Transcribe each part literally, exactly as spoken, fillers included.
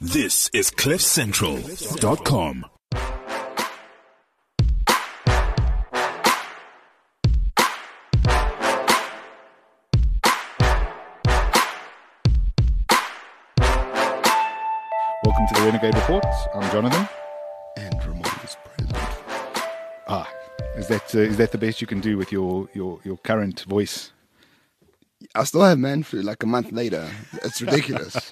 This is cliff central dot com. Welcome to the Renegade Report. I'm Jonathan. And Ramon is present. Ah, is that uh, is that the best you can do with your, your, your current voice? I still have man flu like a month later. It's ridiculous.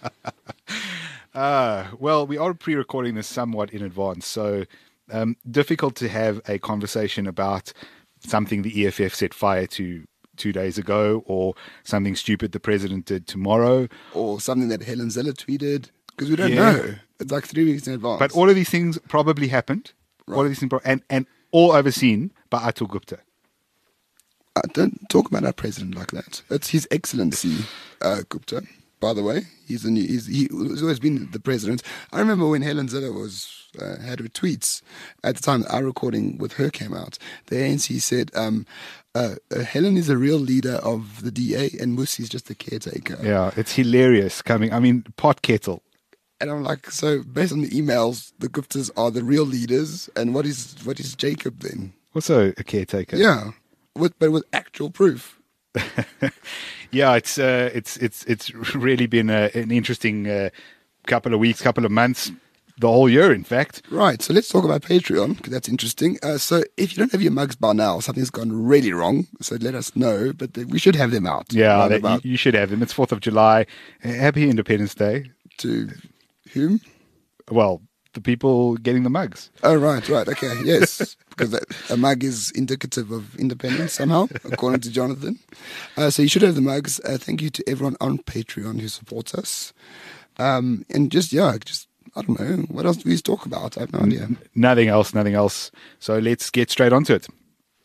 Uh, well, we are pre-recording this somewhat in advance, so um, difficult to have a conversation about something the E F F set fire to two days ago, or something stupid the president did tomorrow. Or something that Helen Zeller tweeted, because we don't Yeah. know. It's like three weeks in advance. But all of these things probably happened, all of these things, pro- and, and all overseen by Atul Gupta. Uh, don't talk about our president like that. It's His Excellency uh, Gupta, by the way. He's, a new, he's he, he's always been the president. I remember when Helen Zeller was uh, had her tweets at the time that our recording with her came out. The A N C said, um, uh, uh, Helen is a real leader of the D A and Musi's just a caretaker. Yeah, it's hilarious coming. I mean, pot kettle. And I'm like, so based on the emails, the Guptas are the real leaders, and what is what is Jacob then? Also a caretaker. Yeah, with but with actual proof. Yeah, it's uh, it's it's it's really been a, an interesting uh, couple of weeks, couple of months, the whole year, in fact. Right, so let's talk about Patreon, because that's interesting. Uh, so if you don't have your mugs by now, something's gone really wrong, so let us know, but we should have them out. Yeah, Right that, about you, you should have them. It's fourth of July. Uh, Happy Independence Day. to whom? Well, the people getting the mugs. Oh, right, right, okay, yes, because that, a mug is indicative of independence somehow, according to Jonathan. Uh, so you should have the mugs. Uh, thank you to everyone on Patreon who supports us. Um, and just, yeah, just, I don't know, what else do we talk about? I have no idea. Nothing else, nothing else. So let's get straight onto it.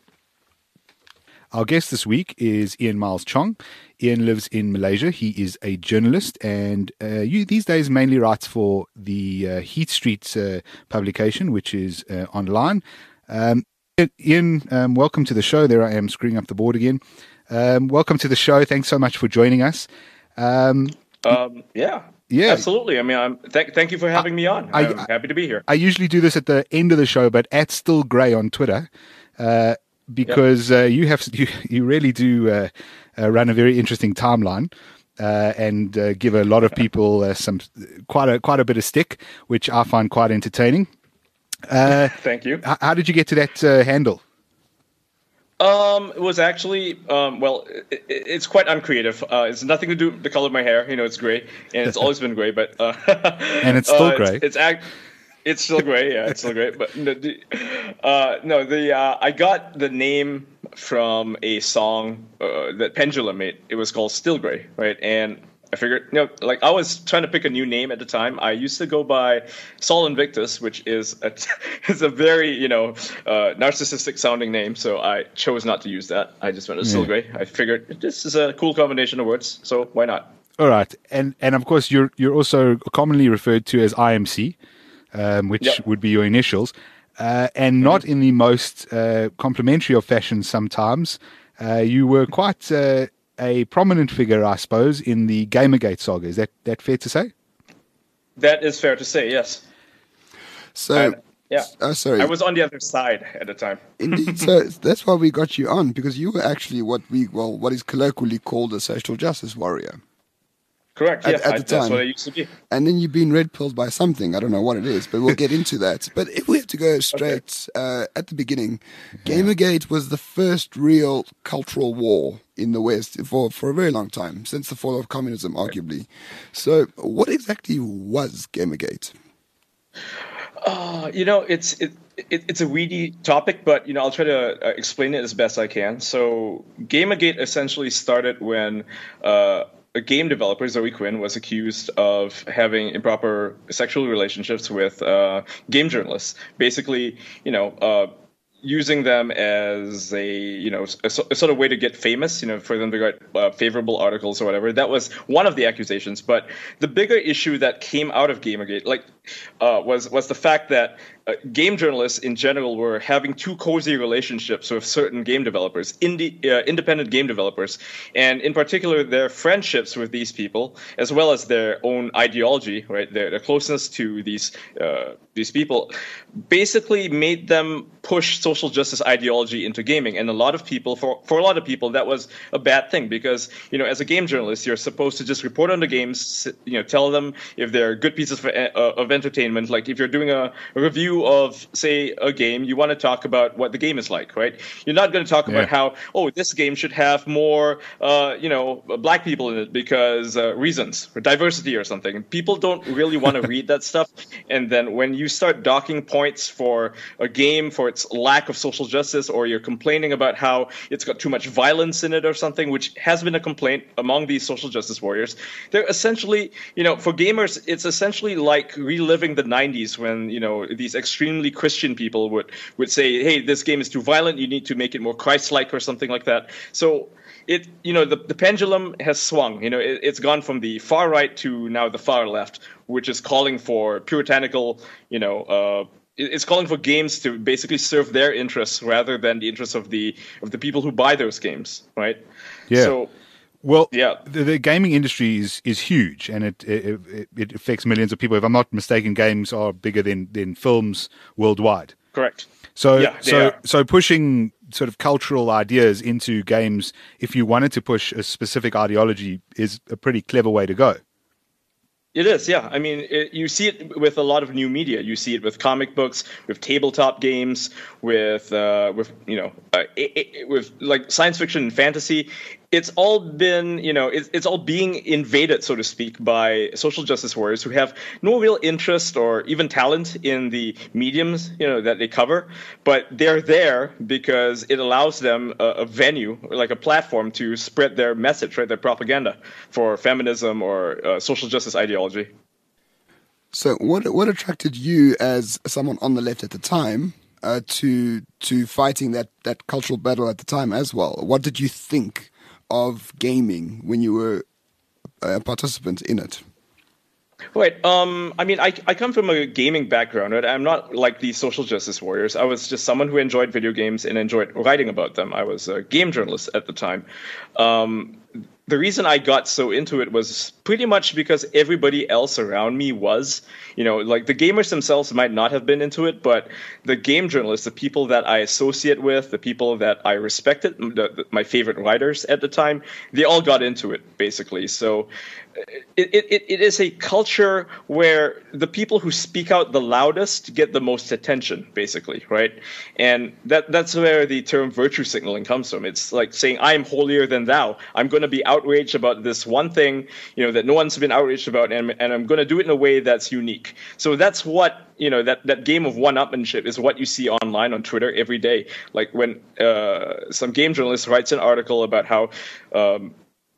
Our guest this week is Ian Miles Chong. Ian lives in Malaysia. He is a journalist, and uh, you these days mainly writes for the uh, Heath Street uh, publication, which is uh, online. Um, Ian, um, welcome to the show. There I am screwing up the board again. Um, welcome to the show. Thanks so much for joining us. Um, Um, yeah, Yeah. absolutely. I mean, I'm, th- thank you for having me on. I- I'm I- happy to be here. I usually do this at the end of the show, but at Still Grey on Twitter, uh, because uh, you have you, you really do uh, uh, run a very interesting timeline uh, and uh, give a lot of people uh, some quite a quite a bit of stick, which I find quite entertaining. Uh, Thank you. h- how did you get to that uh, handle? Um, it was actually, um, well, it, it, it's quite uncreative. Uh, it's nothing to do with the color of my hair. You know, it's gray, and it's always been gray. But uh, And it's still uh, gray. It's, it's act. It's still gray. Yeah, it's still gray. But no, the, uh, no, the uh, I got the name from a song uh, that Pendulum made. It was called Still Gray, right? And I figured, you know, like I was trying to pick a new name at the time. I used to go by Sol Invictus, which is a, is a very, you know, uh, narcissistic sounding name. So I chose not to use that. I just went to Still Gray. I figured this is a cool combination of words, so why not? All right, and and of course you're you're also commonly referred to as I M C, um, which Yep. would be your initials, uh, and not in the most uh, complimentary of fashions. Sometimes uh, you were quite uh, a prominent figure, I suppose, in the Gamergate saga. Is that that fair to say? That is fair to say, yes. So, And, yeah. uh, sorry. I was on the other side at the time. Indeed. So that's why we got you on, because you were actually what we, well, what is colloquially called a social justice warrior. Correct, At- yeah. at I, the that's time. what I used to be. And then you've been red pilled by something. I don't know what it is, but we'll get into that. But if we have to go straight uh, at the beginning, Gamergate was the first real cultural war in the West for, for a very long time, since the fall of communism, arguably. So what exactly was Gamergate? Uh, you know, it's it, it it's a weedy topic, but you know, I'll try to uh, explain it as best I can. So, Gamergate essentially started when uh, a game developer, Zoe Quinn, was accused of having improper sexual relationships with uh, game journalists. Basically, you know, uh, using them as a you know a, a sort of way to get famous, you know, for them to get uh, favorable articles or whatever. That was one of the accusations. But the bigger issue that came out of Gamergate, like uh, was was the fact that uh, game journalists in general were having too cozy relationships with certain game developers, indie, uh, independent game developers, and in particular their friendships with these people, as well as their own ideology, right? Their, their closeness to these uh, these people, basically made them push social justice ideology into gaming. And a lot of people, for for a lot of people, that was a bad thing because, you know, as a game journalist, you're supposed to just report on the games, you know, tell them if they're good pieces of, uh, of entertainment. Like if you're doing a, a review of, say, a game, you want to talk about what the game is like, right? You're not going to talk Yeah. about how, oh, this game should have more, uh, you know, black people in it because uh, reasons or diversity or something. People don't really want to read that stuff. And then when you start docking points for a game for its lack of social justice, or you're complaining about how it's got too much violence in it or something, which has been a complaint among these social justice warriors, they're essentially, you know, for gamers, it's essentially like reliving the nineties when, you know, these extremely Christian people would, would say, hey, this game is too violent, you need to make it more Christ-like or something like that. So it, you know, the, the pendulum has swung. You know, it, it's gone from the far right to now the far left, which is calling for puritanical, you know, uh, it- it's calling for games to basically serve their interests rather than the interests of the of the people who buy those games, right? Yeah. So Well, Yeah. the, the gaming industry is, is huge, and it, it it it affects millions of people. If I'm not mistaken, games are bigger than, than films worldwide. correct. So Yeah, they so are. so pushing sort of cultural ideas into games, if you wanted to push a specific ideology, is a pretty clever way to go. It is, yeah. I mean, it, you see it with a lot of new media. You see it with comic books, with tabletop games, with uh, with you know, uh, it, it, with like science fiction and fantasy. It's all been, you know, it's, it's all being invaded, so to speak, by social justice warriors who have no real interest or even talent in the mediums, you know, that they cover, but they're there because it allows them a, a venue, like a platform, to spread their message, right, their propaganda for feminism or uh, social justice ideology. So, what what attracted you as someone on the left at the time uh, to to fighting that, that cultural battle at the time as well? What did you think of gaming when you were a participant in it? Right. Um, I mean, I, I come from a gaming background, right? I'm not like these social justice warriors. I was just someone who enjoyed video games and enjoyed writing about them. I was a game journalist at the time. Um, the reason I got so into it was pretty much because everybody else around me was. You know, like the gamers themselves might not have been into it, but the game journalists, the people that I associate with, the people that I respected, the, the, my favorite writers at the time, they all got into it, basically. So it, it, it is a culture where the people who speak out the loudest get the most attention, basically, right? And that that's where the term virtue signaling comes from. It's like saying, I am holier than thou. I'm going to be outraged about this one thing, you know, that no one's been outraged about, and, and I'm going to do it in a way that's unique. So that's what, you know, that, that game of one-upmanship is what you see online on Twitter every day. Like when uh, some game journalist writes an article about how, um,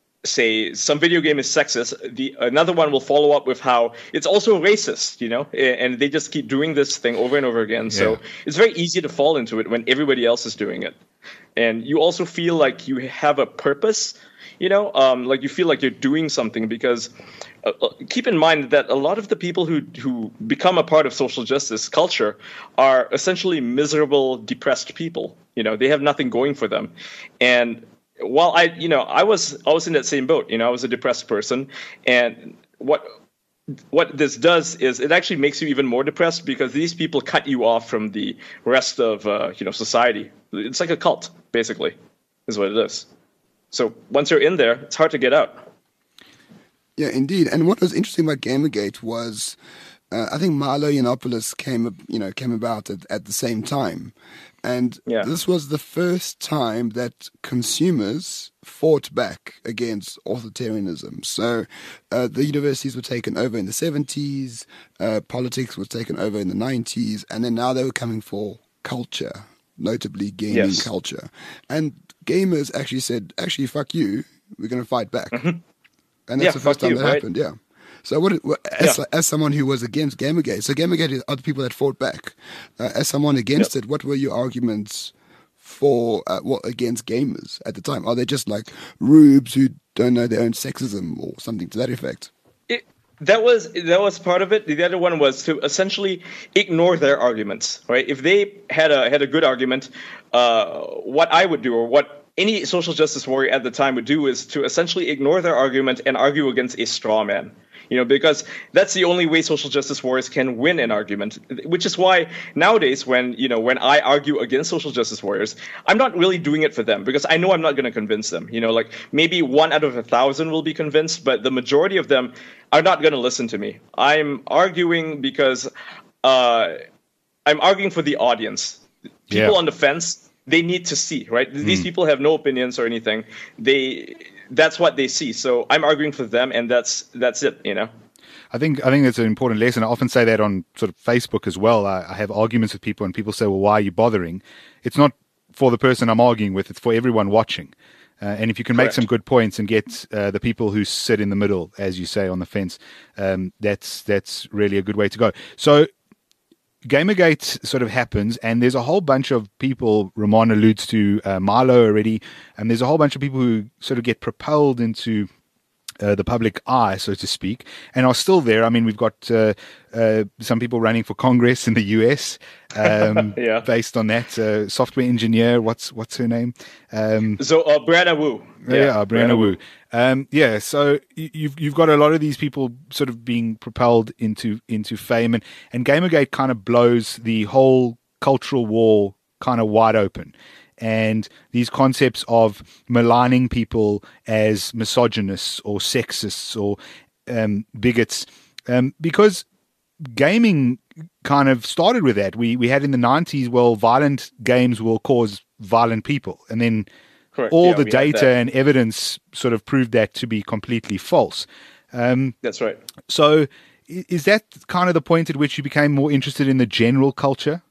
say, some video game is sexist, the another one will follow up with how it's also racist, you know, and they just keep doing this thing over and over again. So Yeah. it's very easy to fall into it when everybody else is doing it. And you also feel like you have a purpose, you know, um, like you feel like you're doing something because uh, keep in mind that a lot of the people who, who become a part of social justice culture are essentially miserable, depressed people. You know, they have nothing going for them. And while I, you know, I was I was in that same boat. You know, I was a depressed person, and what what this does is it actually makes you even more depressed because these people cut you off from the rest of uh, you know society. It's like a cult, basically, is what it is. So once you're in there, it's hard to get out. Yeah, indeed. And what was interesting about Gamergate was, uh, I think Milo Yiannopoulos came, you know, came about at, at the same time, and Yeah. this was the first time that consumers fought back against authoritarianism. So uh, the universities were taken over in the seventies, uh, politics was taken over in the nineties, and then now they were coming for culture, notably gaming Yes. culture. And gamers actually said, actually, fuck you, we're going to fight back. Mm-hmm. And that's Yeah, the first fuck time you, that right? happened, yeah. So what, what as, Yeah. as someone who was against Gamergate, so Gamergate are the people that fought back. Uh, as someone against Yep. it, what were your arguments for, uh, what, against gamers at the time? Are they just like rubes who don't know their own sexism or something to that effect? It, That was that was part of it. The other one was to essentially ignore their arguments, right? If they had a had a good argument, uh, what I would do, or what any social justice warrior at the time would do, is to essentially ignore their argument and argue against a straw man. You know, because that's the only way social justice warriors can win an argument, which is why nowadays when, you know, when I argue against social justice warriors, I'm not really doing it for them, because I know I'm not going to convince them. You know, like maybe one out of a thousand will be convinced, but the majority of them are not going to listen to me. I'm arguing because uh, I'm arguing for the audience. People Yeah. on the fence, they need to see, right? These Mm. people have no opinions or anything. They that's what they see. So I'm arguing for them, and that's that's it, you know. I think I think that's an important lesson. I often say that on sort of Facebook as well. I, I have arguments with people, and people say, "Well, why are you bothering?" It's not for the person I'm arguing with; it's for everyone watching. Uh, and if you can make Correct. some good points and get uh, the people who sit in the middle, as you say, on the fence, um, that's that's really a good way to go. So, Gamergate sort of happens, and there's a whole bunch of people. Ramon alludes to uh, Milo already, and there's a whole bunch of people who sort of get propelled into Uh, the public eye, so to speak, and are still there. I mean, we've got uh, uh, some people running for Congress in the U S um, Yeah. based on that. Uh, software engineer, what's what's her name? Um, So uh, Brianna Wu. yeah, Brianna Wu. Um, yeah, so you- you've you've got a lot of these people sort of being propelled into into fame, and and Gamergate kind of blows the whole cultural war kind of wide open. And these concepts of maligning people as misogynists or sexists or um, bigots, um, because gaming kind of started with that. We we had in the nineties, well, violent games will cause violent people, and then Correct. all Yeah, the we had data that. and evidence sort of proved that to be completely false. Um, That's right. so, i- is that kind of the point at which you became more interested in the general culture?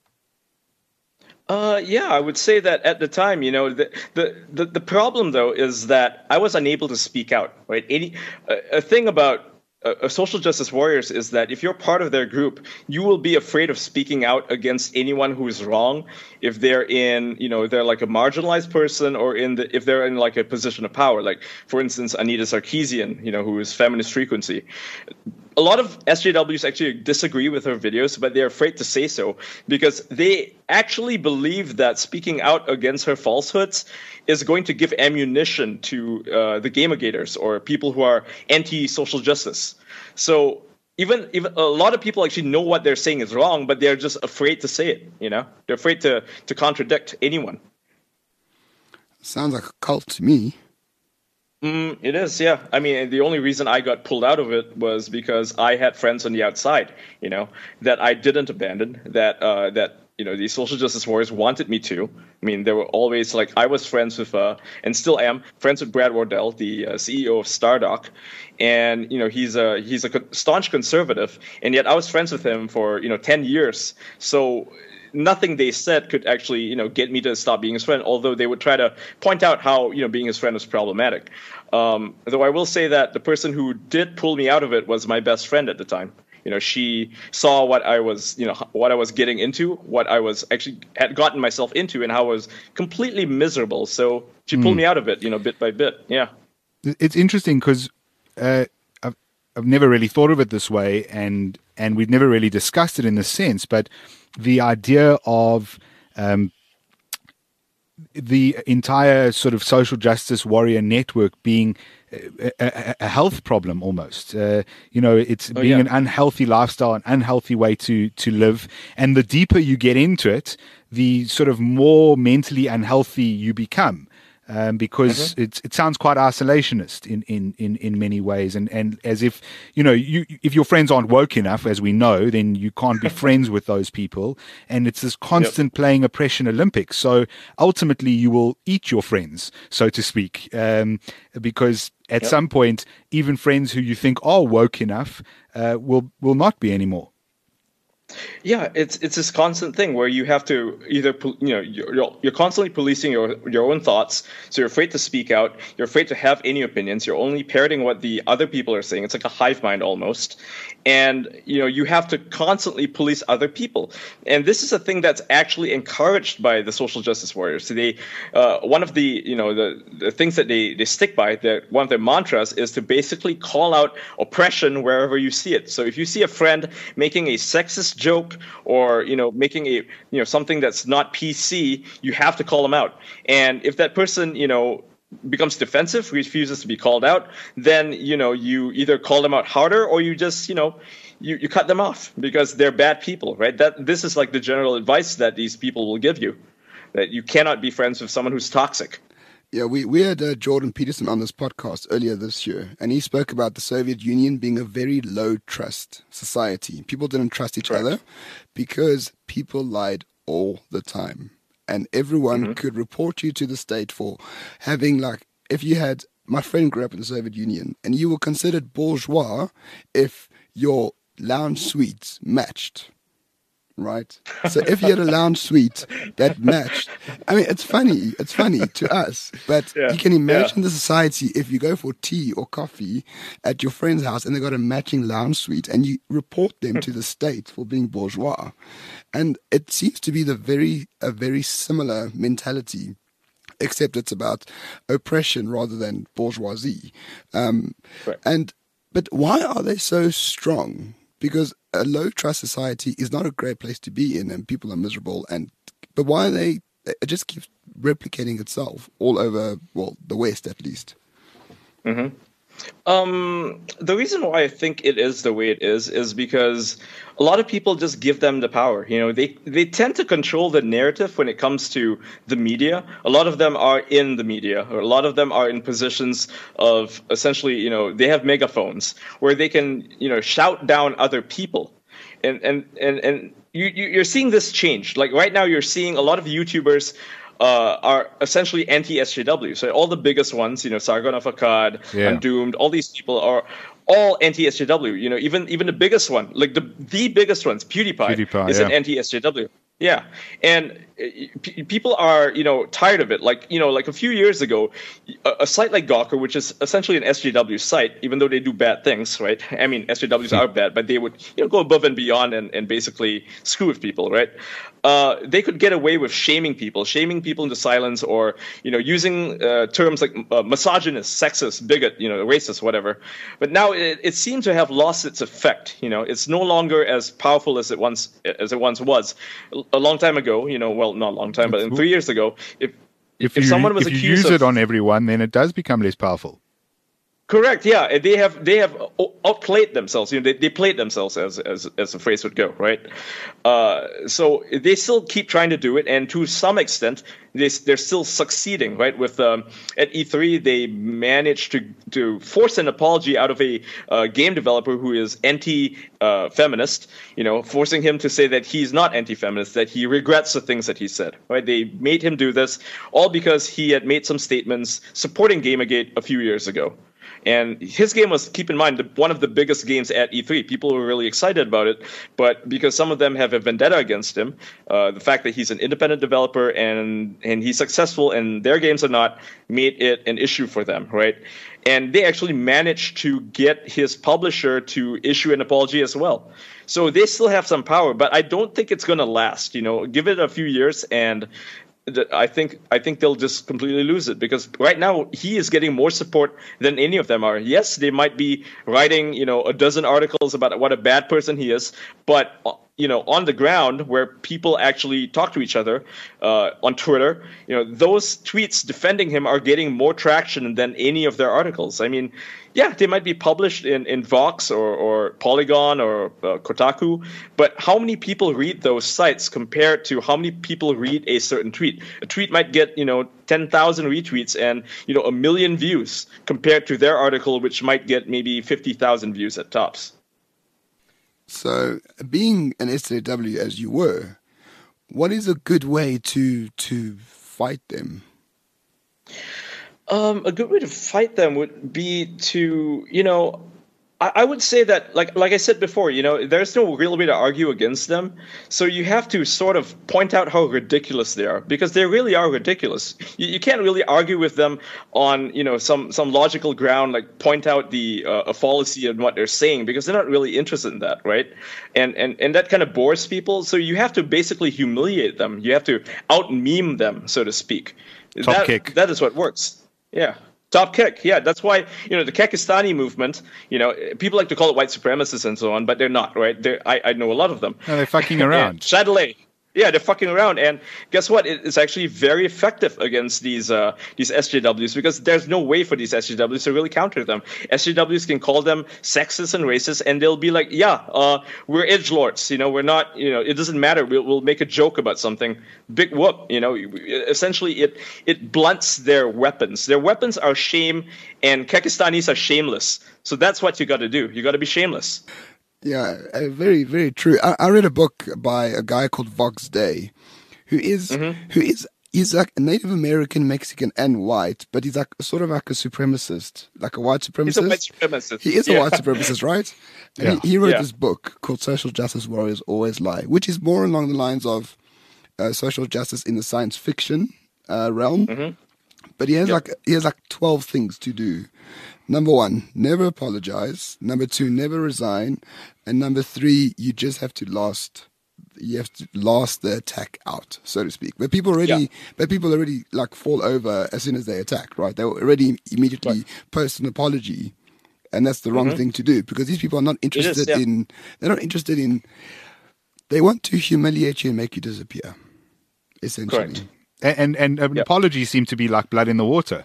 Uh, yeah, I would say that at the time, you know, the the the, the problem though is that I was unable to speak out. Right, Any a, a thing about uh, social justice warriors is that if you're part of their group, you will be afraid of speaking out against anyone who is wrong. If they're in, you know, they're like a marginalized person, or in the if they're in like a position of power, like for instance, Anita Sarkeesian, you know, who is Feminist Frequency. A lot of S J Ws actually disagree with her videos, but they're afraid to say so because they actually believe that speaking out against her falsehoods is going to give ammunition to uh, the Gamergaters or people who are anti-social justice. So even even a lot of people actually know what they're saying is wrong, but they're just afraid to say it. You know, they're afraid to to contradict anyone. Sounds like a cult to me. Mm, it is, yeah. I mean, the only reason I got pulled out of it was because I had friends on the outside, you know, that I didn't abandon, that, uh, that you know, the social justice warriors wanted me to. I mean, there were always, like, I was friends with, uh, and still am, friends with Brad Wardell, the uh, C E O of Stardock. And, you know, he's a, he's a co- staunch conservative, and yet I was friends with him for, you know, ten years. So nothing they said could actually, you know, get me to stop being his friend, although they would try to point out how, you know, being his friend was problematic. Um, though I will say that the person who did pull me out of it was my best friend at the time. You know, she saw what I was, you know, what I was getting into, what I was actually had gotten myself into, and how I was completely miserable. So she pulled me out of it, you know, bit by bit. Yeah. It's interesting because uh, I've, I've never really thought of it this way, and and we've never really discussed it in this sense, but the idea of um, the entire sort of social justice warrior network being a, a, a health problem almost. Uh, you know, it's Oh, being yeah. an unhealthy lifestyle, an unhealthy way to, to live. And the deeper you get into it, the sort of more mentally unhealthy you become. Um, because Mm-hmm. it's, it sounds quite isolationist in, in, in, in many ways, and, and as if, you know, you if your friends aren't woke enough, as we know, then you can't be friends with those people, and it's this constant playing oppression Olympics. So ultimately, you will eat your friends, so to speak, um, because at Yep. some point, even friends who you think are woke enough uh, will will not be anymore. Yeah, it's it's this constant thing where you have to either pol- you know you're you're you're constantly policing your your own thoughts, so you're afraid to speak out, you're afraid to have any opinions, you're only parroting what the other people are saying. It's like a hive mind almost, and you know you have to constantly police other people. And this is a thing that's actually encouraged by the social justice warriors. So they uh, one of the you know the, the things that they they stick by, that one of their mantras is to basically call out oppression wherever you see it. So if you see a friend making a sexist joke, or you know making a you know something that's not P C, you have to call them out. And if that person you know becomes defensive, refuses to be called out, then you know you either call them out harder, or you just you know you, you cut them off because they're bad people, right? That this is like the general advice that these people will give you, that you cannot be friends with someone who's toxic. Yeah, we, we had uh, Jordan Peterson on this podcast earlier this year, and he spoke about the Soviet Union being a very low trust society. People didn't trust each Correct. other because people lied all the time. And everyone Mm-hmm. could report you to the state for having, like, if you had, my friend grew up in the Soviet Union, and you were considered bourgeois if your lounge suites matched. Right. So if you had a lounge suite that matched, I mean, it's funny. It's funny to us, but Yeah, you can imagine yeah. the society if you go for tea or coffee at your friend's house and they got a matching lounge suite, and you report them to the state for being bourgeois, and it seems to be the very a very similar mentality, except it's about oppression rather than bourgeoisie. Um, Right. and but why are they so strong? Because a low trust society is not a great place to be in, and people are miserable. And but why are they? It just keeps replicating itself all over, well, the West at least. Um, the reason why I think it is the way it is is because a lot of people just give them the power. You know, they they tend to control the narrative when it comes to the media. A lot of them are in the media, or a lot of them are in positions of essentially, you know, they have megaphones where they can, you know, shout down other people. And and and and you you- you're seeing this change. Like right now, you're seeing a lot of YouTubers. Uh, are essentially anti-S J W. So all the biggest ones, you know, Sargon of Akkad, Yeah. Undoomed, all these people are all anti-S J W. You know, even even the biggest one, like the the biggest ones, PewDiePie, PewDiePie, is an yeah. anti-S J W. Yeah, and uh, p- people are you know tired of it. Like you know, like a few years ago, a, a site like Gawker, which is essentially an S J W site, even though they do bad things, right? I mean, S J Ws are bad, but they would you know go above and beyond and, and basically screw with people, right? Uh, they could get away with shaming people, shaming people into silence, or you know using uh, terms like uh, misogynist, sexist, bigot, you know, racist, whatever. But now it, it seems to have lost its effect. You know, it's no longer as powerful as it once as it once was. A long time ago, you know, well, not a long time, but in three years ago, if If, if you, someone was if you accused use of it on everyone, then it does become less powerful. Correct. Yeah, they have they have outplayed themselves. You know, they, they played themselves, as as as the phrase would go, right? Uh, so they still keep trying to do it, and to some extent, they they're still succeeding, right? With um, at E three, they managed to to force an apology out of a uh, game developer who is anti-feminist. Uh, you know, forcing him to say that he's not anti-feminist, that he regrets the things that he said. Right? They made him do this all because he had made some statements supporting Gamergate a few years ago. And his game was, keep in mind, the, one of the biggest games at E three. People were really excited about it, but because some of them have a vendetta against him, uh, the fact that he's an independent developer and and he's successful and their games are not, made it an issue for them, right? And they actually managed to get his publisher to issue an apology as well. So they still have some power, but I don't think it's going to last. You know, give it a few years and I think I think they'll just completely lose it, because right now he is getting more support than any of them are. Yes, they might be writing, you know, a dozen articles about what a bad person he is, but you know, on the ground where people actually talk to each other uh, on Twitter, you know, those tweets defending him are getting more traction than any of their articles. I mean, yeah, they might be published in, in Vox or, or Polygon or uh, Kotaku, but how many people read those sites compared to how many people read a certain tweet? A tweet might get, you know, ten thousand retweets and, you know, a million views compared to their article, which might get maybe fifty thousand views at tops. So, being an S J W as you were, what is a good way to to fight them? Um, a good way to fight them would be to, you know, I, I would say that, like like I said before, you know, there's no real way to argue against them. So you have to sort of point out how ridiculous they are, because they really are ridiculous. You, you can't really argue with them on, you know, some, some logical ground, like point out the uh, a fallacy in what they're saying, because they're not really interested in that, right? And and and that kind of bores people. So you have to basically humiliate them. You have to out meme them, so to speak. Top that, kick. That is what works. Yeah. Top kick, yeah. That's why, you know, the Kekistani movement, you know, people like to call it white supremacists and so on, but they're not, right? They're, I, I know a lot of them. No, they're fucking around. Yeah, Chatelet. Yeah, they're fucking around, and guess what? It, it's actually very effective against these uh, these S J Ws, because there's no way for these S J Ws to really counter them. S J Ws can call them sexist and racist, and they'll be like, "Yeah, uh, we're edgelords. You know, we're not. You know, it doesn't matter. We'll, we'll make a joke about something. Big whoop. You know, essentially, it it blunts their weapons. Their weapons are shame, and Kekistanis are shameless. So that's what you got to do. You got to be shameless." Yeah, uh, very, very true. I, I read a book by a guy called Vox Day, who is Mm-hmm. who is he's like a Native American, Mexican, and white, but he's like sort of like a supremacist, like a white supremacist. He's a white supremacist. He is a Yeah. white supremacist, right? And Yeah. he, he wrote Yeah. this book called Social Justice Warriors Always Lie, which is more along the lines of uh, social justice in the science fiction uh, realm. Mhm. But he has Yep. like he has like twelve things to do. Number one, never apologize. Number two, never resign. And number three, you just have to last. You have to last the attack out, so to speak. But people already, Yeah. but people already like fall over as soon as they attack, right? They already immediately Right. post an apology, and that's the wrong Mhm. thing to do, because these people are not interested yeah. in. They're not interested in. They want to humiliate you and make you disappear, essentially. Correct. And and, and an Yeah. apology seem to be like blood in the water.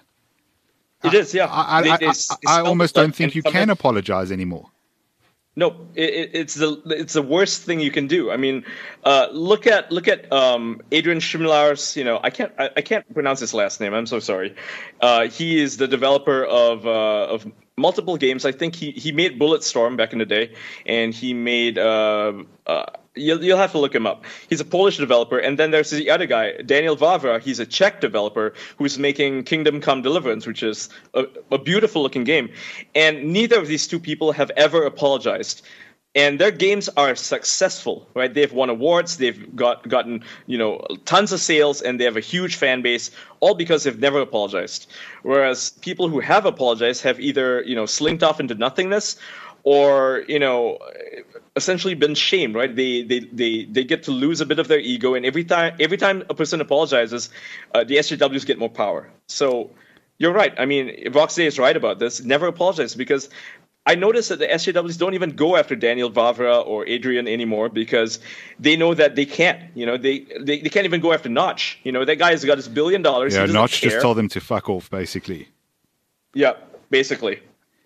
It is, yeah. I, I, They- I, they I, s- I smell almost the don't blood, think and you some- can apologize anymore. No, it, it, it's the it's the worst thing you can do. I mean, uh, look at look at um, Adrian Schimlar's. You know, I can't I, I can't pronounce his last name. I'm so sorry. Uh, he is the developer of uh, of multiple games. I think he, he made Bulletstorm back in the day, and he made. Uh, uh, You'll, you'll have to look him up. He's a Polish developer. And then there's the other guy, Daniel Vavra. He's a Czech developer who's making Kingdom Come Deliverance, which is a, a beautiful-looking game. And neither of these two people have ever apologized. And their games are successful, right? They've won awards, they've got gotten, you know, tons of sales, and they have a huge fan base, all because they've never apologized. Whereas people who have apologized have either, you know, slinked off into nothingness, or, you know, essentially been shamed, right? They they they they get to lose a bit of their ego, and every time every time a person apologizes, uh, the S J Ws get more power. So you're right. I mean, Vox Day is right about this. Never apologize, because I noticed that the S J Ws don't even go after Daniel Vavra or Adrian anymore, because they know that they can't. You know, they they, they can't even go after Notch. You know, that guy has got his billion dollars. Yeah, he doesn't Notch care. just told them to fuck off, basically. Yeah, basically.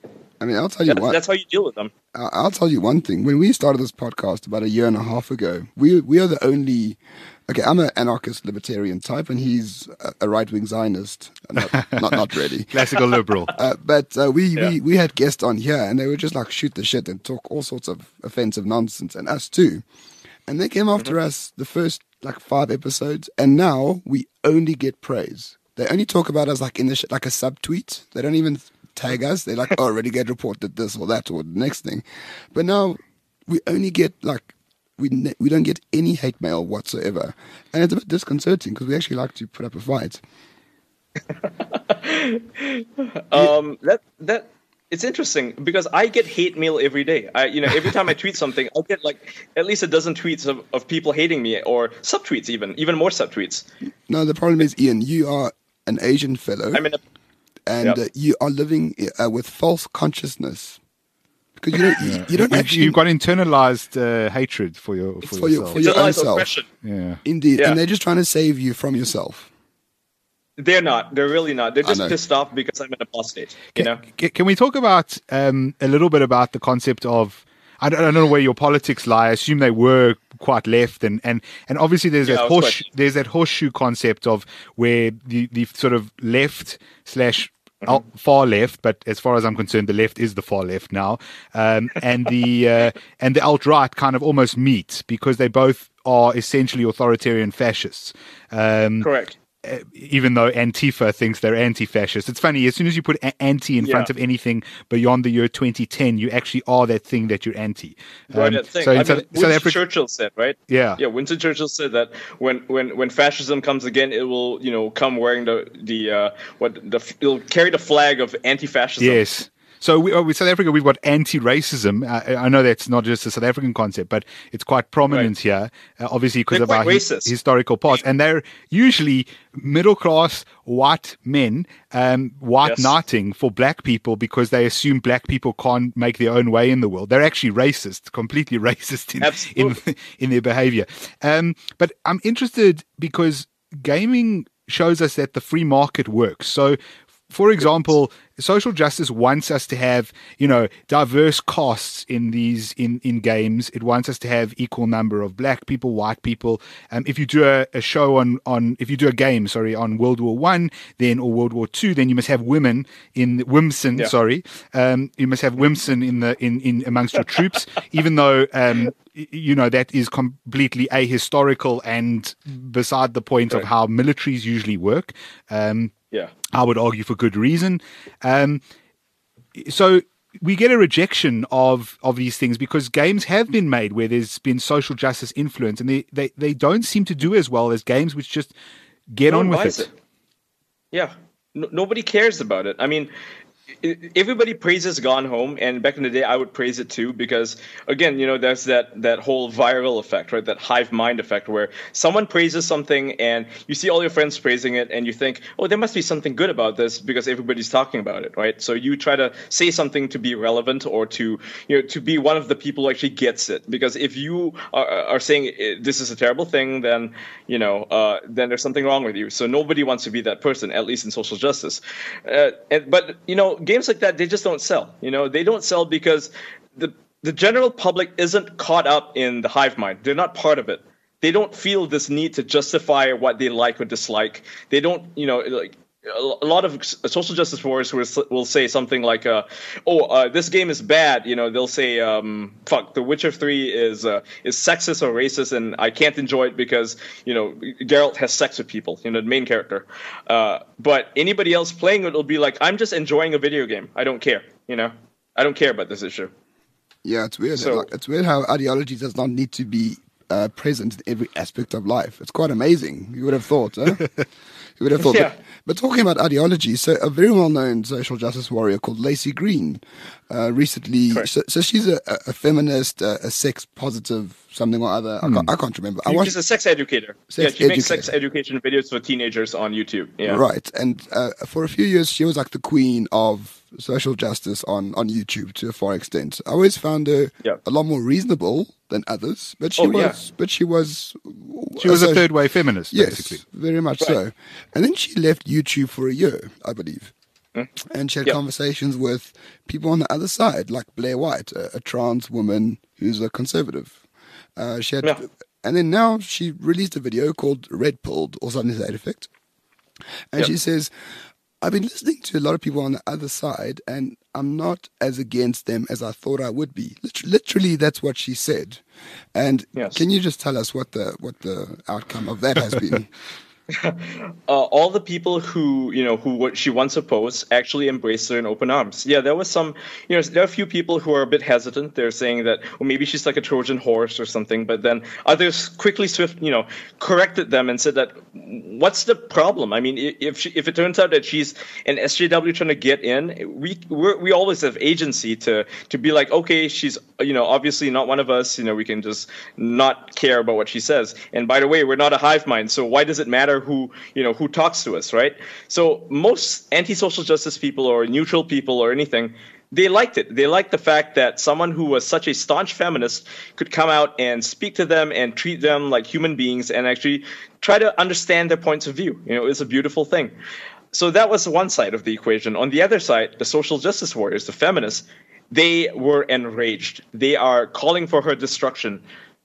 I mean, I'll tell you That's, what. that's how you deal with them. I- I'll tell you one thing. When we started this podcast about a year and a half ago, we we are the only. Okay, I'm an anarchist libertarian type, and he's a, a right wing Zionist. Not, not not really. Classical liberal. Uh, but uh, we, Yeah. we we had guests on here, and they would just like shoot the shit and talk all sorts of offensive nonsense, and us too. And they came after Mm-hmm. us the first like five episodes, and now we only get praise. They only talk about us like in the sh- like a subtweet. They don't even tag us. They're like, oh, Renegade reported this or that or the next thing. But now we only get like we ne- we don't get any hate mail whatsoever, and it's a bit disconcerting because we actually like to put up a fight. Um, that that it's interesting, because I get hate mail every day. I, you know, every time I tweet something, I'll get like at least a dozen tweets of, of people hating me, or subtweets, even even more subtweets. No, the problem is, Ian, you are an Asian fellow, I'm in a and Yep. uh, you are living uh, with false consciousness because you don't you, you don't You- actually You've got internalized uh, hatred for your for, for your yourself. for your own internalized self. oppression. Yeah. Indeed, Yeah. and they're just trying to save you from yourself. They're not. They're really not. They're I just know. pissed off because I'm an apostate. You know. Can, can we talk about um, a little bit about the concept of? I don't, I don't know where your politics lie. I assume they were quite left, and, and, and obviously there's Yeah, that I was horse quite- there's that horseshoe concept of where the, the sort of left slash Mm-hmm. al- far left, but as far as I'm concerned, the left is the far left now, um, and the uh, and the alt right kind of almost meet, because they both are essentially authoritarian fascists. Um, Correct. uh, even though Antifa thinks they're anti-fascist. It's funny, as soon as you put a- anti in Yeah. front of anything beyond the year twenty ten, you actually are that thing that you're anti. Right, Um, that thing. so in I South, mean, South Winston Africa, Churchill said, right? yeah, Yeah, Winston Churchill said that when, when, when fascism comes again, it will, you know, come wearing the the uh, what the it'll carry the flag of anti-fascism. yes. So we, uh, with South Africa, we've got anti-racism. Uh, I know that's not just a South African concept, but it's quite prominent Right. here, uh, obviously because They're of our quite his- racist. historical past. And they're usually middle-class white men, um, white Yes. knighting for black people because they assume black people can't make their own way in the world. They're actually racist, completely racist in, in, Absolutely. in their behavior. Um, but I'm interested because gaming shows us that the free market works. So, for example, social justice wants us to have, you know, diverse casts in these in, in games. It wants us to have equal number of black people, white people. Um, if you do a, a show on, on if you do a game, sorry, on World War One, then or World War Two, then you must have women in Wimson. Yeah. Sorry, um, you must have Wimson in the in, in amongst your troops, even though. Um, y- you know, that is completely ahistorical and beside the point of Right. how militaries usually work. Um, Yeah. I would argue for good reason. Um, so we get a rejection of, of these things because games have been made where there's been social justice influence, and they, they, they don't seem to do as well as games which just get No on one with buys it. it. Yeah. No, nobody cares about it. I mean, i- everybody praises Gone Home, and back in the day, I would praise it too because, again, you know, there's that that whole viral effect, right? That hive mind effect where someone praises something, and you see all your friends praising it, and you think, oh, there must be something good about this because everybody's talking about it, right? So you try to say something to be relevant or to, you know, to be one of the people who actually gets it. Because if you are, are saying eh, this is a terrible thing, then you know, uh, then there's something wrong with you. So nobody wants to be that person, at least in social justice. Uh, and, but you know, games like that, they just don't sell. You know, they don't sell because the the general public isn't caught up in the hive mind. They're not part of it. They don't feel this need to justify what they like or dislike. They don't, you know, like a lot of social justice warriors will, will say something like, uh, "Oh, uh, this game is bad." You know, they'll say, um, "Fuck, The Witcher three is uh, is sexist or racist, and I can't enjoy it because you know Geralt has sex with people." You know, the main character. Uh, but anybody else playing it will be like, "I'm just enjoying a video game. I don't care." You know, I don't care about this issue. Yeah, it's weird. So- Like, it's weird how ideology does not need to be uh, present in every aspect of life. It's quite amazing. You would have thought, huh? You would have thought. Yeah. But, but talking about ideology, so a very well-known social justice warrior called Lacey Green uh, recently. Correct. So, so she's a, a feminist, a, a sex-positive something or other. I, can't, I can't remember. I She's watched, a sex educator. Sex yeah, she makes educator. sex education videos for teenagers on YouTube. Yeah. Right, and uh, for a few years she was like the queen of social justice on, on YouTube to a far extent. I always found her Yeah. a lot more reasonable than others, but she Oh, was, yeah. but she was, She was a social- third wave feminist, Yes, basically. very much Right. so. And then she left YouTube for a year, I believe. And she had Yep. conversations with people on the other side, like Blair White, a, a trans woman who's a conservative. Uh, she had, Yeah. and then now she released a video called Red Pilled or something to that effect. And Yep. she says, I've been listening to a lot of people on the other side, and I'm not as against them as I thought I would be. Lit- Literally, that's what she said. And Yes. can you just tell us what the what the outcome of that has been? Uh, all the people who you know who what she once opposed actually embraced her in open arms. Yeah, there was some, you know, there are a few people who are a bit hesitant. They're saying that, well, maybe she's like a Trojan horse or something. But then others quickly, swift, you know, corrected them and said that, what's the problem? I mean, i- if she, if it turns out that she's an S J W trying to get in, we we're, we always have agency to to be like, okay, she's you know obviously not one of us. You know, we can just not care about what she says. And by the way, we're not a hive mind, so why does it matter who you know who talks to us, right? So most anti-social justice people or neutral people or anything, they liked it. They liked the fact that someone who was such a staunch feminist could come out and speak to them and treat them like human beings and actually try to understand their points of view. You know, it's a beautiful thing. So that was one side of the equation. On the other side, the social justice warriors, the feminists, they were enraged. They are calling for her destruction.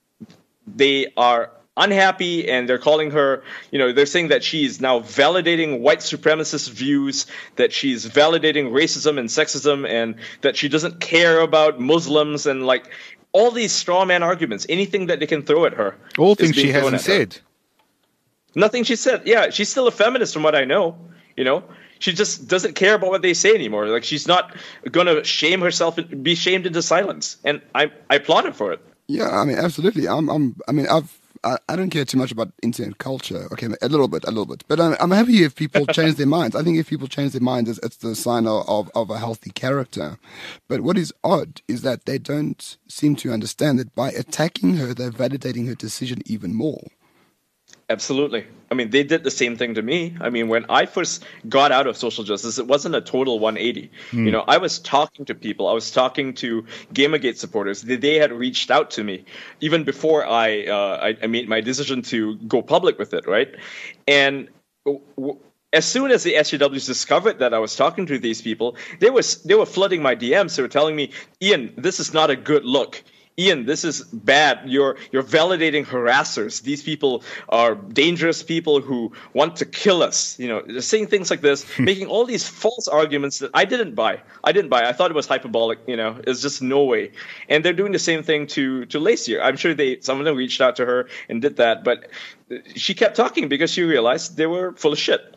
They are unhappy, and they're calling her, you know, they're saying that she's now validating white supremacist views, that she's validating racism and sexism, and that she doesn't care about Muslims, and like all these straw man arguments, anything that they can throw at her. All is things being she thrown hasn't at her. said. Nothing she said. Yeah, she's still a feminist from what I know. You know, she just doesn't care about what they say anymore. Like, she's not going to shame herself and be shamed into silence. And I, I applaud her for it. Yeah, I mean, absolutely. I'm, I'm, I mean, I've, I, I don't care too much about internet culture. Okay, a little bit, a little bit. But I'm, I'm happy if people change their minds. I think if people change their minds, it's, it's the sign of, of, of a healthy character. But what is odd is that they don't seem to understand that by attacking her, they're validating her decision even more. Absolutely. I mean, they did the same thing to me. I mean, when I first got out of social justice, it wasn't a total one eighty. Mm. You know, I was talking to people. I was talking to Gamergate supporters. They had reached out to me even before I uh, I, I made my decision to go public with it, right? And w- as soon as the S J Ws discovered that I was talking to these people, they was they were flooding my D Ms. They were telling me, Ian, this is not a good look. Ian, this is bad. You're you're validating harassers. These people are dangerous people who want to kill us. You know, they're saying things like this, making all these false arguments that I didn't buy. I didn't buy. I thought it was hyperbolic. You know, it's just no way. And they're doing the same thing to to Lacey. I'm sure they some of them reached out to her and did that, but she kept talking because she realized they were full of shit.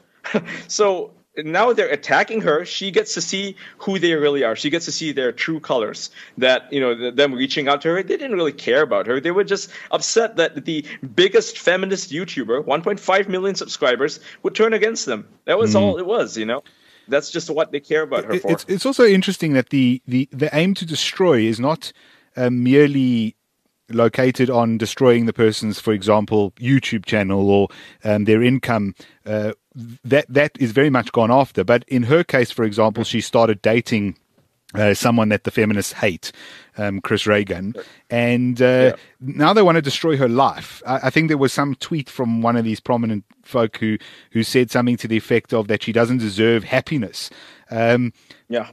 So now they're attacking her. She gets to see who they really are. She gets to see their true colors. That, you know, them reaching out to her, they didn't really care about her. They were just upset that the biggest feminist YouTuber, one point five million subscribers, would turn against them. That was mm. all it was, you know. That's just what they care about her it, for. It's, it's also interesting that the, the, the aim to destroy is not uh, merely located on destroying the person's, for example, YouTube channel or um, their income. Uh, that that is very much gone after. But in her case, for example, she started dating uh, someone that the feminists hate, um, Chris Reagan, and uh, yeah. now they want to destroy her life. I, I think there was some tweet from one of these prominent folk who who said something to the effect of that she doesn't deserve happiness. Um, yeah,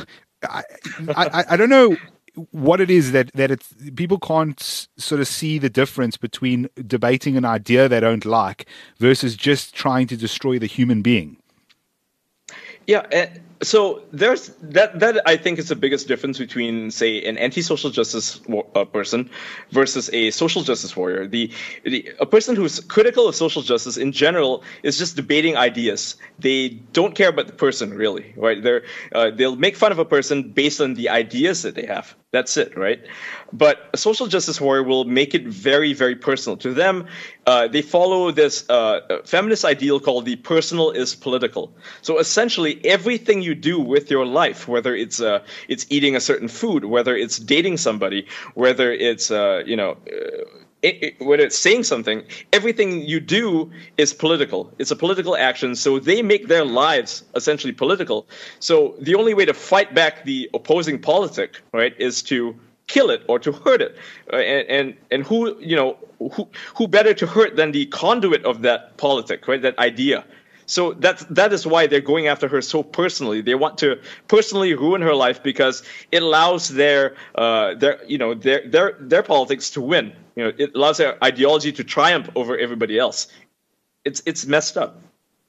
I, I I don't know what it is that, that it's, people can't s- sort of see the difference between debating an idea they don't like versus just trying to destroy the human being. Yeah, uh, so there's that. That I think is the biggest difference between, say, an anti-social justice uh, person versus a social justice warrior. The, the a person who's critical of social justice in general is just debating ideas. They don't care about the person really, right? They're uh, they'll make fun of a person based on the ideas that they have. That's it, right? But a social justice warrior will make it very, very personal. To them, uh, they follow this uh, feminist ideal called the personal is political. So essentially, everything you do with your life, whether it's uh, it's eating a certain food, whether it's dating somebody, whether it's uh, you know. Uh, It, it, whether it's saying something, everything you do is political. It's a political action, so they make their lives essentially political. So the only way to fight back the opposing politic, right, is to kill it or to hurt it. Uh, and, and and who you know who who better to hurt than the conduit of that politic, right, that idea. So that that is why they're going after her so personally. They want to personally ruin her life because it allows their uh, their you know their their their politics to win. You know, it allows their ideology to triumph over everybody else. It's it's messed up.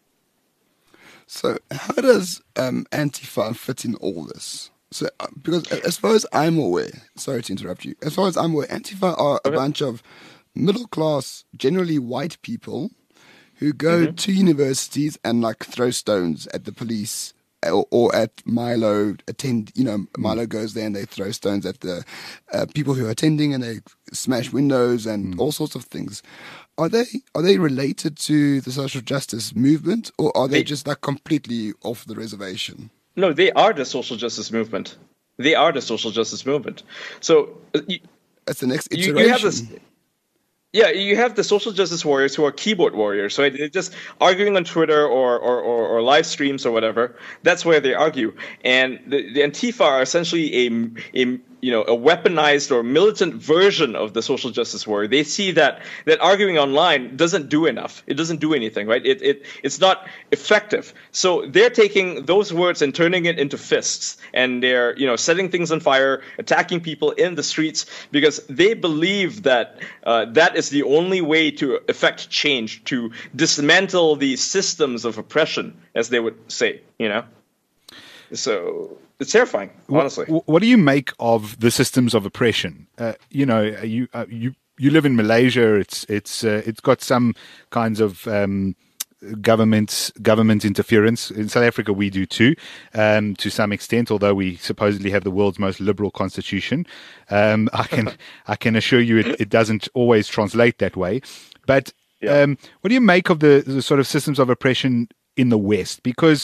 So how does um, Antifa fit in all this? So uh, because as far as I'm aware, sorry to interrupt you. As far as I'm aware, Antifa are a okay. bunch of middle class, generally white people who go mm-hmm. to universities and like throw stones at the police or, or at Milo attend, you know, Milo goes there and they throw stones at the uh, people who are attending and they smash windows and mm. all sorts of things. Are they are they related to the social justice movement or are they, they just like completely off the reservation? No, they are the social justice movement. They are the social justice movement. So uh, you, that's the next iteration. You, you have this. Yeah, you have the social justice warriors who are keyboard warriors, right? They're just arguing on Twitter or, or, or, or live streams or whatever. That's where they argue. And the, the Antifa are essentially a, a you know, a weaponized or militant version of the social justice warrior. They see that that arguing online doesn't do enough. It doesn't do anything, right? It it it's not effective. So they're taking those words and turning it into fists, and they're you know setting things on fire, attacking people in the streets because they believe that uh, that is the only way to effect change, to dismantle the systems of oppression, as they would say. You know, so. It's terrifying, honestly. What, what do you make of the systems of oppression? Uh, you know, you uh, you you live in Malaysia. It's it's uh, it's got some kinds of um, government government interference. In South Africa, we do too, um, to some extent. Although we supposedly have the world's most liberal constitution, um, I can I can assure you it, it doesn't always translate that way. But Yeah. um, what do you make of the, the sort of systems of oppression in the West? Because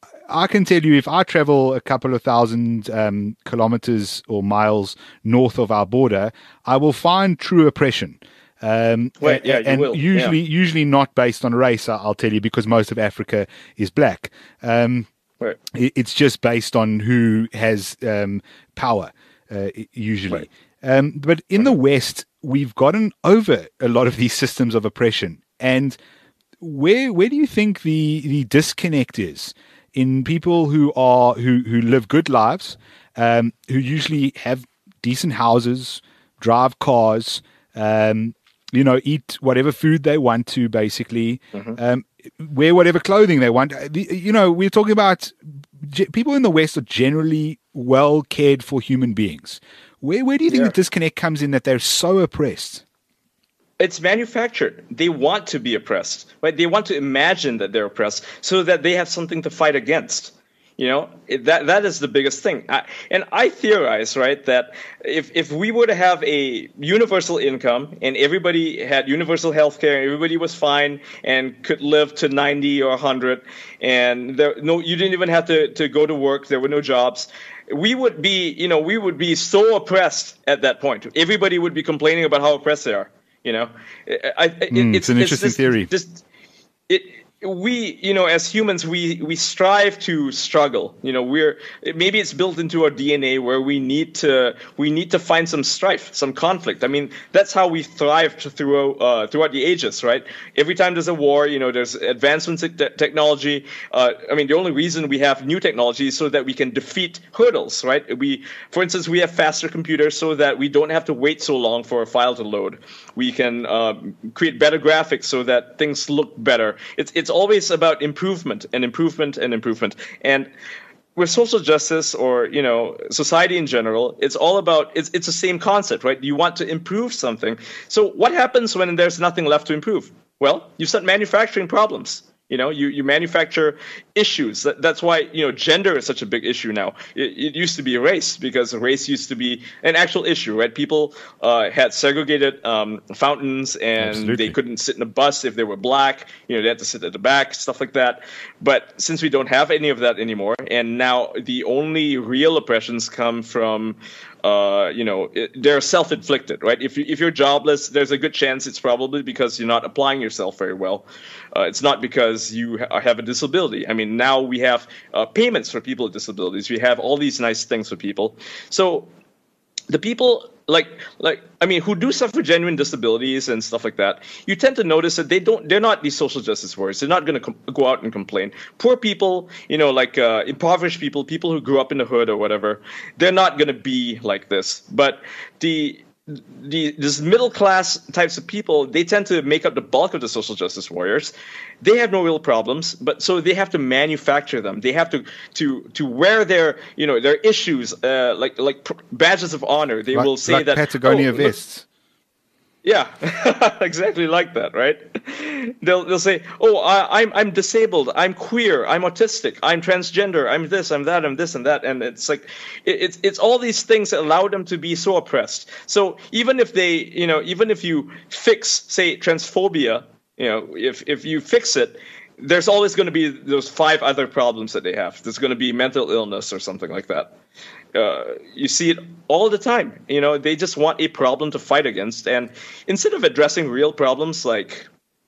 I can tell you, if I travel a couple of thousand um, kilometers or miles north of our border, I will find true oppression. Um, Right, yeah, you and will, usually, yeah. usually not based on race. I- I'll tell you, because most of Africa is black. Um, Right. it- it's just based on who has um, power, uh, i- usually. Right. Um, but in the West, we've gotten over a lot of these systems of oppression. And where where do you think the the disconnect is in people who are who who live good lives, um, who usually have decent houses, drive cars, um, you know, eat whatever food they want to, basically, Mm-hmm. um, wear whatever clothing they want. The- You know, we're talking about ge- people in the West are generally well cared for human beings. Where where do you think Yeah. the disconnect comes in, that they're so oppressed? It's manufactured. They want to be oppressed, right? They want to imagine that they're oppressed so that they have something to fight against. You know, it, that that is the biggest thing. I, and I theorize, right, that if if we were to have a universal income and everybody had universal health care and everybody was fine and could live to ninety or one hundred, and there no you didn't even have to, to go to work, there were no jobs, we would be, you know, we would be so oppressed at that point. Everybody would be complaining about how oppressed they are. You know, I, I, it, Mm, it's, it's an it's interesting this- theory. this- it, we, you know, as humans, we, we strive to struggle. You know, we're maybe it's built into our D N A where we need to we need to find some strife, some conflict. I mean, that's how we thrived throughout uh, throughout the ages, right? Every time there's a war, you know, there's advancements in te- technology. Uh, I mean, the only reason we have new technology is so that we can defeat hurdles, right? We, for instance, we have faster computers so that we don't have to wait so long for a file to load. We can uh, create better graphics so that things look better. It's it's always about improvement and improvement and improvement. And with social justice, or, you know, society in general, it's all about, it's it's the same concept, right? You want to improve something. So what happens when there's nothing left to improve? Well, you start manufacturing problems. You know, you, you manufacture issues. That, that's why, you know, gender is such a big issue now. It, it used to be race, because race used to be an actual issue, right? People uh, had segregated um, fountains, and Absolutely. they couldn't sit in a bus if they were black. You know, they had to sit at the back, stuff like that. But since we don't have any of that anymore, and now the only real oppressions come from Uh, you know, it, they're self-inflicted, right? If you, if you're jobless, there's a good chance it's probably because you're not applying yourself very well. Uh, it's not because you ha- have a disability. I mean, now we have uh, payments for people with disabilities. We have all these nice things for people. So the people like like I mean, who do suffer genuine disabilities and stuff like that, you tend to notice that they don't they're not these social justice warriors. They're not going to com- go out and complain. Poor people, you know, like uh, impoverished people, people who grew up in the hood or whatever, they're not going to be like this. But the the this middle class types of people, they tend to make up the bulk of the social justice warriors. They have no real problems, but so they have to manufacture them. They have to to to wear their, you know, their issues uh, like like pr- badges of honor. They Like, will say like that Patagonia oh, look- vests. yeah, exactly like that, right? They'll they'll say, "Oh, I, I'm I'm disabled. I'm queer. I'm autistic. I'm transgender. I'm this. I'm that. I'm this and that." And it's like, it, it's it's all these things that allow them to be so oppressed. So even if they, you know, even if you fix, say, transphobia, you know, if if you fix it, there's always going to be those five other problems that they have. There's going to be mental illness or something like that. Uh, you see it all the time. You know, they just want a problem to fight against, and instead of addressing real problems like,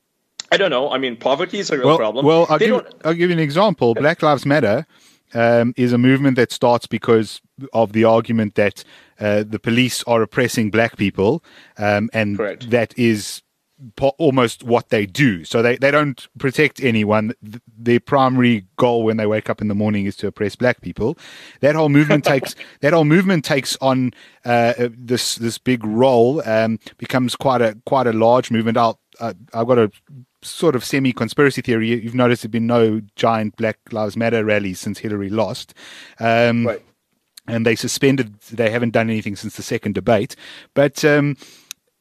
I don't know, I mean, poverty is a real Well, problem. well, I'll They give, don't- I'll give you an example. Black Lives Matter um, is a movement that starts because of the argument that uh, the police are oppressing black people, um, and Correct. that is po- almost what they do. So they, they don't protect anyone. Th- Their primary goal when they wake up in the morning is to oppress black people. That whole movement takes that whole movement takes on uh, this this big role, um, becomes quite a quite a large movement. I'll, uh, I've got a sort of semi-conspiracy theory. You've noticed there've been no giant Black Lives Matter rallies since Hillary lost. Um, Right. And they suspended, they haven't done anything since the second debate. But um,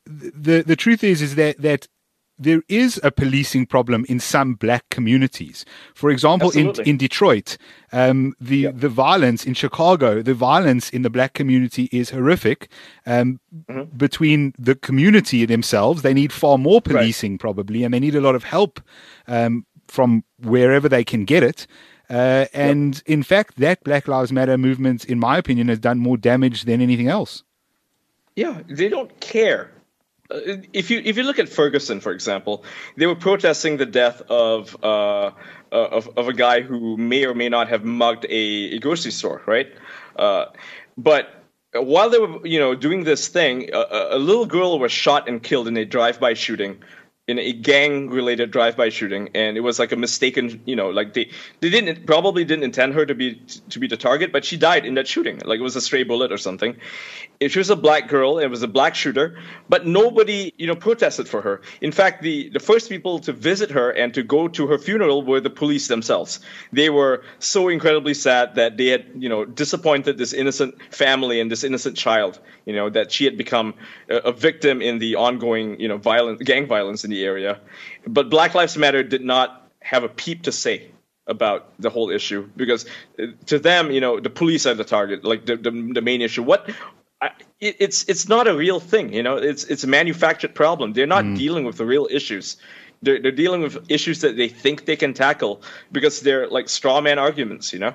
the the truth is is that that there is a policing problem in some black communities. For example, in, Absolutely. in Detroit, um, the, Yep. the violence in Chicago, the violence in the black community is horrific. Um, Mm-hmm. Between the community themselves, they need far more policing probably, and they need a lot of help um, from wherever they can get it. Uh, and in fact, that Black Lives Matter movement, in my opinion, has done more damage than anything else. Yeah, they don't care. Uh, If you if you look at Ferguson, for example, they were protesting the death of uh, uh, of of a guy who may or may not have mugged a, a grocery store, right? Uh, but while they were, you know, doing this thing, a, a a little girl was shot and killed in a drive-by shooting, in a gang-related drive-by shooting, and it was like a mistaken, you know, like they they didn't probably didn't intend her to be to be the target, but she died in that shooting. Like it was a stray bullet or something. If she was a black girl, it was a black shooter, but nobody, you know, protested for her. In fact, the the first people to visit her and to go to her funeral were the police themselves. They were so incredibly sad that they had, you know, disappointed this innocent family and this innocent child, you know, that she had become a, a victim in the ongoing, you know, violent gang violence in the area. But Black Lives Matter did not have a peep to say about the whole issue, because uh, to them, you know, the police are the target, like the the, the main issue. What I, it, it's it's not a real thing, you know. It's it's a manufactured problem. They're not dealing with the real issues. They're they're dealing with issues that they think they can tackle because they're like straw man arguments, you know.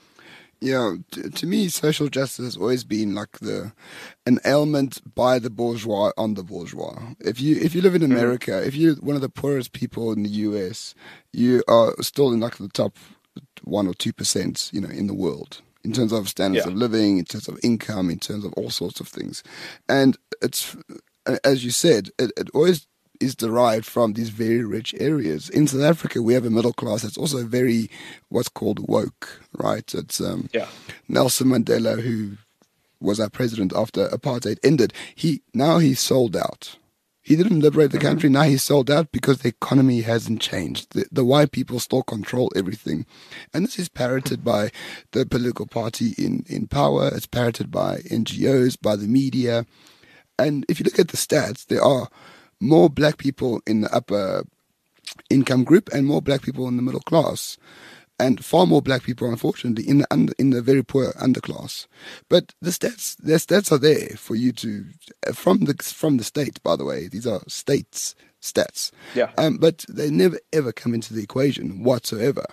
Yeah, to, to me, social justice has always been like the an ailment by the bourgeois on the bourgeois. If you if you live in America, mm-hmm. if you're one of the poorest people in the U S, you are still in like the top one or two percent, you know, in the world in terms of standards yeah. of living, in terms of income, in terms of all sorts of things. And it's, as you said, it, it always is derived from these very rich areas. In South Africa, we have a middle class that's also very what's called woke, right? It's um, yeah. Nelson Mandela, who was our president after apartheid ended. He now he's sold out. He didn't liberate the country. Now he's sold out because the economy hasn't changed. The, the white people still control everything. And this is parroted by the political party in, in power. It's parroted by N G Os, by the media. And if you look at the stats, there are more black people in the upper income group and more black people in the middle class. And far more black people, unfortunately, in the under, in the very poor underclass. But the stats, the stats are there for you to from the from the state. By the way, these are states stats. Yeah. Um, but they never ever come into the equation whatsoever.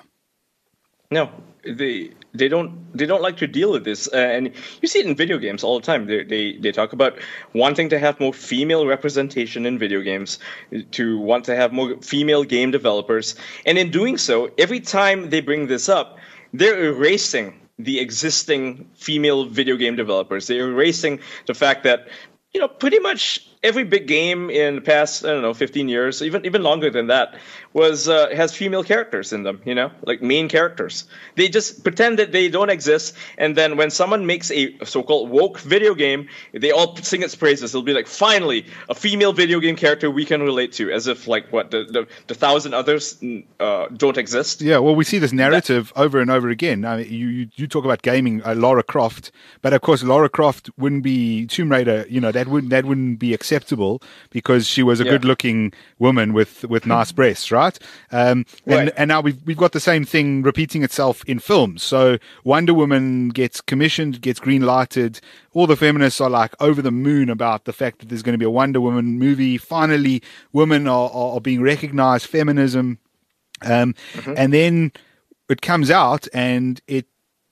No, they they don't they don't like to deal with this, uh, and you see it in video games all the time. They they they talk about wanting to have more female representation in video games, to want to have more female game developers, and in doing so, every time they bring this up, they're erasing the existing female video game developers. They're erasing the fact that, you know, pretty much every big game in the past, I don't know, fifteen years, even even longer than that, was uh, has female characters in them, you know, like main characters. They just pretend that they don't exist, and then when someone makes a so-called woke video game, they all sing its praises. They'll be like, finally, a female video game character we can relate to, as if, like, what, the, the, the thousand others uh, don't exist. Yeah, well, we see this narrative that, over and over again. I mean, you, you, you talk about gaming, uh, Lara Croft, but of course, Lara Croft wouldn't be Tomb Raider, you know, that wouldn't, that wouldn't be acceptable because she was a yeah. good-looking woman with, with nice breasts, right? Um, and, right. and now we've we've got the same thing repeating itself in films. So Wonder Woman gets commissioned, gets green-lighted. All the feminists are like over the moon about the fact that there's going to be a Wonder Woman movie. Finally, women are, are, are being recognized, feminism. Um, mm-hmm. And then it comes out and it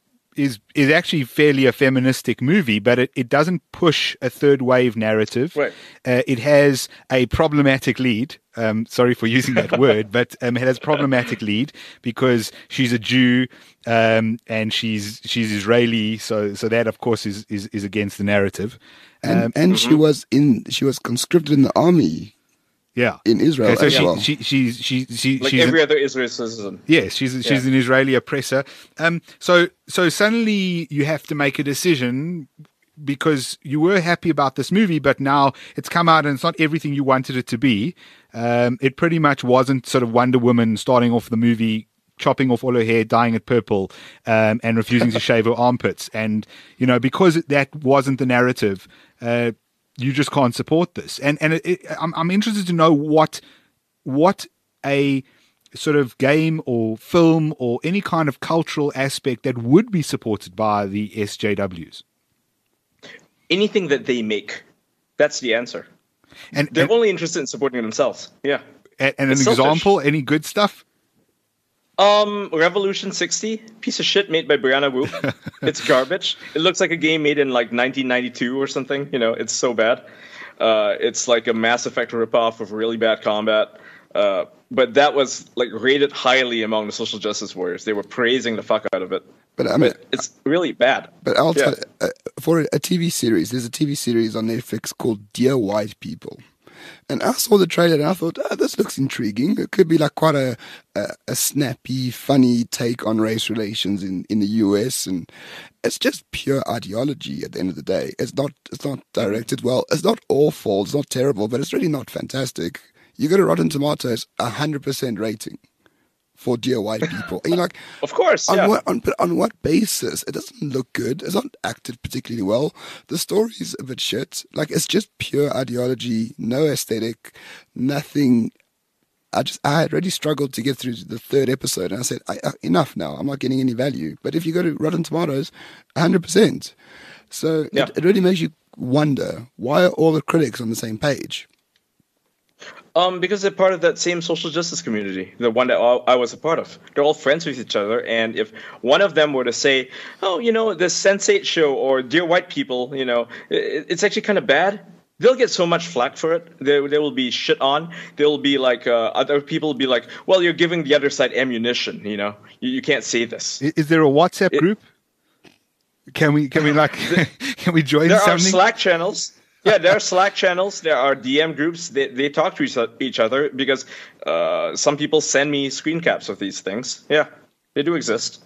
is is actually fairly a feministic movie, but it, it doesn't push a third wave narrative. Right. Uh, it has a problematic lead. Um, sorry for using that word, but um, it has a problematic lead because she's a Jew um, and she's she's Israeli. So so that of course is is, is against the narrative. And um, and mm-hmm. she was in she was conscripted in the army. Yeah, in Israel. Okay, so as she, well. she, she, she, she, like she's every an, other Israeli citizen. Yes, she's she's yeah. an Israeli oppressor. Um, so so suddenly you have to make a decision because you were happy about this movie, but now it's come out and it's not everything you wanted it to be. Um, it pretty much wasn't sort of Wonder Woman starting off the movie, chopping off all her hair, dyeing it purple, um, and refusing to shave her armpits. And you know, because that wasn't the narrative. Uh, you just can't support this. And and it, it, I'm I'm interested to know what what a sort of game or film or any kind of cultural aspect that would be supported by the S J Ws. Anything that they make, that's the answer. And they're and, only interested in supporting themselves. Yeah. And, and an It's selfish. example, any good stuff? Um, Revolution sixty, piece of shit made by Brianna Wu. It's garbage. It looks like a game made in like nineteen ninety-two or something. You know, it's so bad. Uh, it's like a Mass Effect ripoff with really bad combat. Uh, but that was like rated highly among the social justice warriors. They were praising the fuck out of it. But I mean, but it's really bad. But I'll yeah. tell you, uh, for a T V series, there's a T V series on Netflix called Dear White People. And I saw the trailer and I thought, oh, this looks intriguing. It could be like quite a, a, a snappy, funny take on race relations in, in the U S. And it's just pure ideology at the end of the day. It's not it's not directed well. It's not awful. It's not terrible, but it's really not fantastic. You go to Rotten Tomatoes, one hundred percent rating for Dear White People. And you're like, of course, on yeah. what on, but on what basis? It doesn't look good. It's not acted particularly well. The story's a bit shit. Like, it's just pure ideology, no aesthetic, nothing. I just I had really struggled to get through the third episode, and I said, I, I, enough now. I'm not getting any value. But if you go to Rotten Tomatoes, one hundred percent. So yeah. it, it really makes you wonder, why are all the critics on the same page? Um, because they're part of that same social justice community, the one that I was a part of. They're all friends with each other, and if one of them were to say, oh, you know, this Sense eight show or Dear White People, you know, it, it's actually kind of bad, they'll get so much flack for it. They, they will be shit on. They'll be like, uh, other people will be like, well, you're giving the other side ammunition, you know. You, you can't say this. Is there a WhatsApp it, group? Can we, can we like, can we join there something? There are Slack channels. Yeah, there are Slack channels. There are D M groups. They they talk to each, each other because uh, some people send me screen caps of these things. Yeah, they do exist.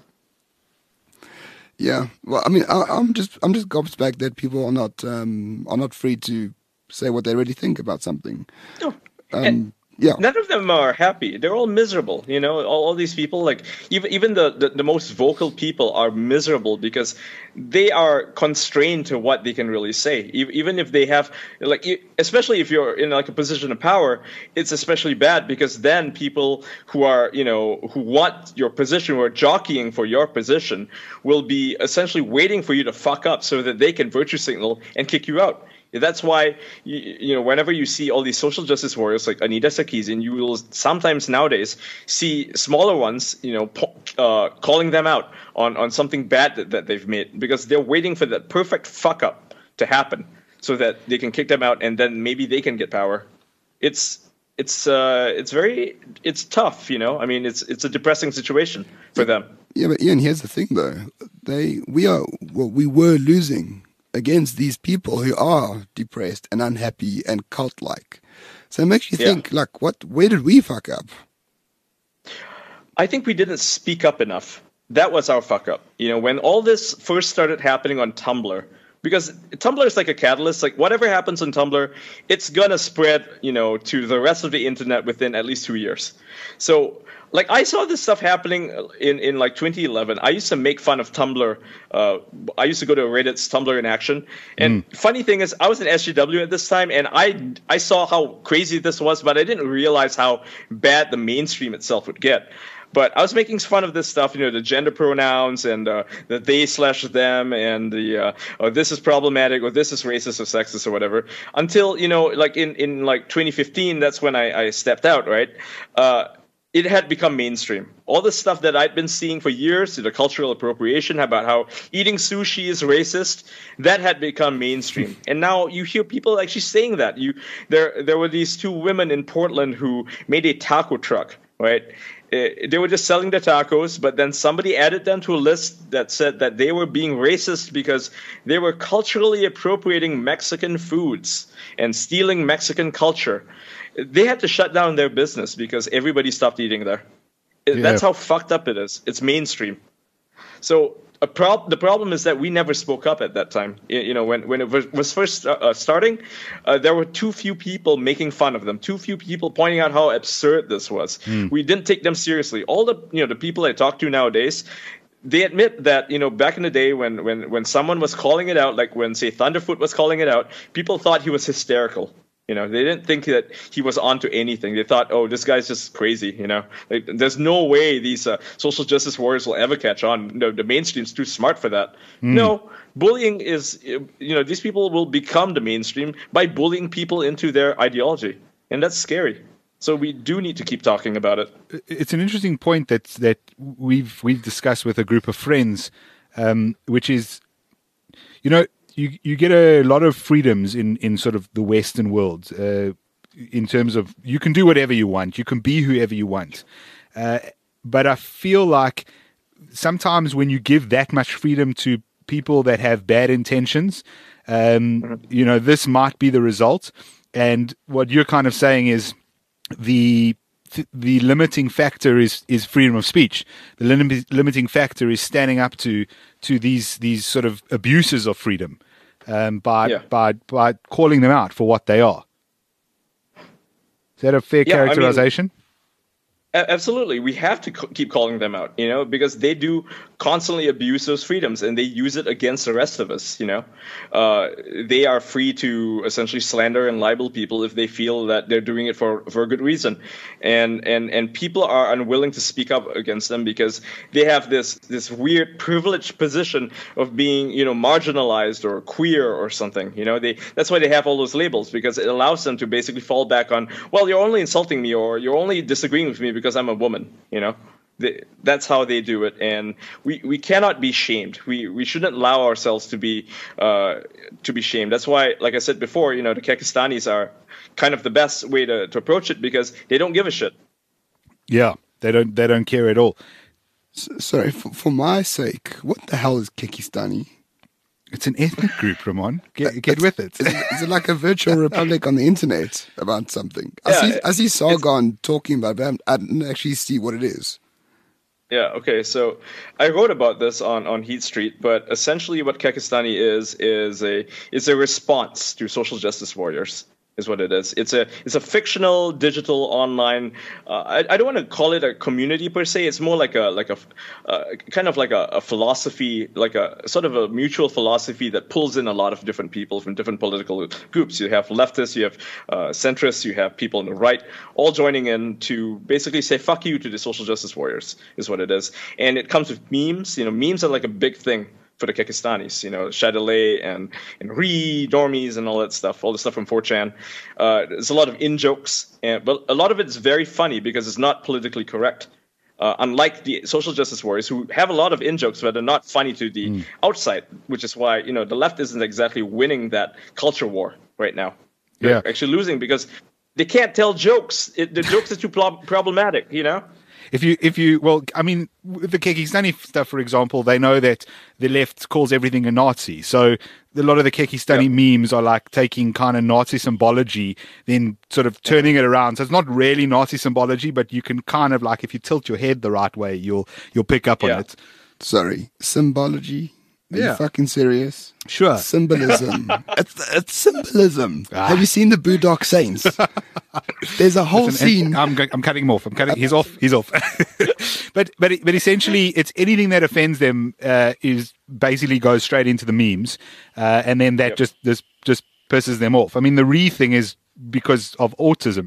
Yeah, well, I mean, I, I'm just I'm just gobsmacked that people are not um, are not free to say what they really think about something. No, um, and yeah, none of them are happy. They're all miserable. You know, all, all these people, like even even the, the the most vocal people are miserable because they are constrained to what they can really say. Even if they have, like, especially if you're in like a position of power, it's especially bad because then people who are, you know, who want your position, who are jockeying for your position, will be essentially waiting for you to fuck up so that they can virtue signal and kick you out. That's why, you, you know, whenever you see all these social justice warriors like Anita Sarkeesian, you will sometimes nowadays see smaller ones, you know, po- uh, calling them out on, on something bad that, that they've made because they're waiting for that perfect fuck up to happen so that they can kick them out and then maybe they can get power. It's it's uh, it's very it's tough, you know. I mean, it's it's a depressing situation for them. Yeah, but Ian, here's the thing though. They we are well, we were losing against these people who are depressed and unhappy and cult-like. So it makes you yeah. think, like, what? Where did we fuck up? I think we didn't speak up enough. That was our fuck up. You know, when all this first started happening on Tumblr, because Tumblr is like a catalyst. Like whatever happens on Tumblr, it's gonna spread, you know, to the rest of the internet within at least two years. So, like, I saw this stuff happening in, in like twenty eleven. I used to make fun of Tumblr. Uh, I used to go to Reddit's Tumblr in Action. And mm. funny thing is, I was in S G W at this time, and I I saw how crazy this was, but I didn't realize how bad the mainstream itself would get. But I was making fun of this stuff, you know, the gender pronouns and uh, the they slash them and the uh, oh, this is problematic or this is racist or sexist or whatever. Until, you know, like in, in like twenty fifteen, that's when I, I stepped out, right? Uh, it had become mainstream. All the stuff that I'd been seeing for years, the cultural appropriation about how eating sushi is racist, that had become mainstream. And now you hear people actually saying that. You there there were these two women in Portland who made a taco truck, right? They were just selling the tacos, but then somebody added them to a list that said that they were being racist because they were culturally appropriating Mexican foods and stealing Mexican culture. They had to shut down their business because everybody stopped eating there. Yeah. That's how fucked up it is. It's mainstream. So a prob- the problem is that we never spoke up at that time. You know, when, when it was, was first uh, starting, uh, there were too few people making fun of them, too few people pointing out how absurd this was. Mm. We didn't take them seriously. All the, you know, the people I talk to nowadays, they admit that, you know, back in the day when, when, when someone was calling it out, like when, say, Thunderfoot was calling it out, people thought he was hysterical. You know, they didn't think that he was onto anything. They thought, oh, this guy's just crazy, you know. Like, there's no way these uh, social justice warriors will ever catch on. No, the mainstream's too smart for that. Mm. No, bullying is, you know, these people will become the mainstream by bullying people into their ideology. And that's scary. So we do need to keep talking about it. It's an interesting point that that we've we've discussed with a group of friends, um, which is, you know, you you get a lot of freedoms in, in sort of the Western world, uh, in terms of you can do whatever you want, you can be whoever you want, uh, but I feel like sometimes when you give that much freedom to people that have bad intentions, um, mm-hmm. you know, this might be the result. And what you're kind of saying is, the the limiting factor is, is freedom of speech. The lim- limiting factor is standing up to to these these sort of abuses of freedom, um, by yeah. by by calling them out for what they are. Is that a fair yeah, characterization? I mean, absolutely, we have to co- keep calling them out, you know, because they do constantly abuse those freedoms and they use it against the rest of us. You know, uh, they are free to essentially slander and libel people if they feel that they're doing it for, for a good reason, and and and people are unwilling to speak up against them because they have this this weird privileged position of being, you know, marginalized or queer or something. You know, they that's why they have all those labels, because it allows them to basically fall back on, well, you're only insulting me or you're only disagreeing with me because because I'm a woman, you know. They, that's how they do it, and we, we cannot be shamed. We we shouldn't allow ourselves to be uh, to be shamed. That's why, like I said before, you know, the Kekistanis are kind of the best way to, to approach it because they don't give a shit. Yeah, they don't they don't care at all. S- sorry, for, for my sake, what the hell is Kekistani? It's an ethnic group, Ramon. Get, get with it. Is, it. is it like a virtual republic on the internet about something? I yeah, see, I see Sargon talking about it, but I didn't actually see what it is. Yeah, okay, so I wrote about this on, on Heat Street, but essentially what Kekistani is is a is a response to social justice warriors. Is what it is. It's a it's a fictional digital online. Uh, I, I don't want to call it a community per se. It's more like a like a uh, kind of like a, a philosophy, like a sort of a mutual philosophy that pulls in a lot of different people from different political groups. You have leftists, you have uh, centrists, you have people on the right, all joining in to basically say "fuck you" to the social justice warriors. Is what it is, and it comes with memes. You know, memes are like a big thing for the Kekistanis, you know, Shadilay and and Re, Normies, and all that stuff, all the stuff from four chan. Uh, there's a lot of in-jokes, and, but a lot of it is very funny because it's not politically correct. Uh, unlike the social justice warriors, who have a lot of in-jokes, but they're not funny to the mm. outside, which is why, you know, the left isn't exactly winning that culture war right now. They're yeah. actually losing because they can't tell jokes. It, the jokes are too pro- problematic, you know? If you, if you, well, I mean, with the Kekistani stuff, for example, they know that the left calls everything a Nazi. So a lot of the Kekistani yep. memes are like taking kind of Nazi symbology, then sort of turning it around. So it's not really Nazi symbology, but you can kind of like, if you tilt your head the right way, you'll you'll pick up yeah. on it. Sorry, symbology? Are yeah. you fucking serious? Sure. Symbolism. it's, it's symbolism. Ah. Have you seen the Boondock Saints? There's a whole Listen, scene. I'm, I'm cutting him off. I'm cutting. He's off. He's off. but but but essentially, it's anything that offends them uh, is basically goes straight into the memes, uh, and then that yep. just just just pisses them off. I mean, the Re thing is because of autism.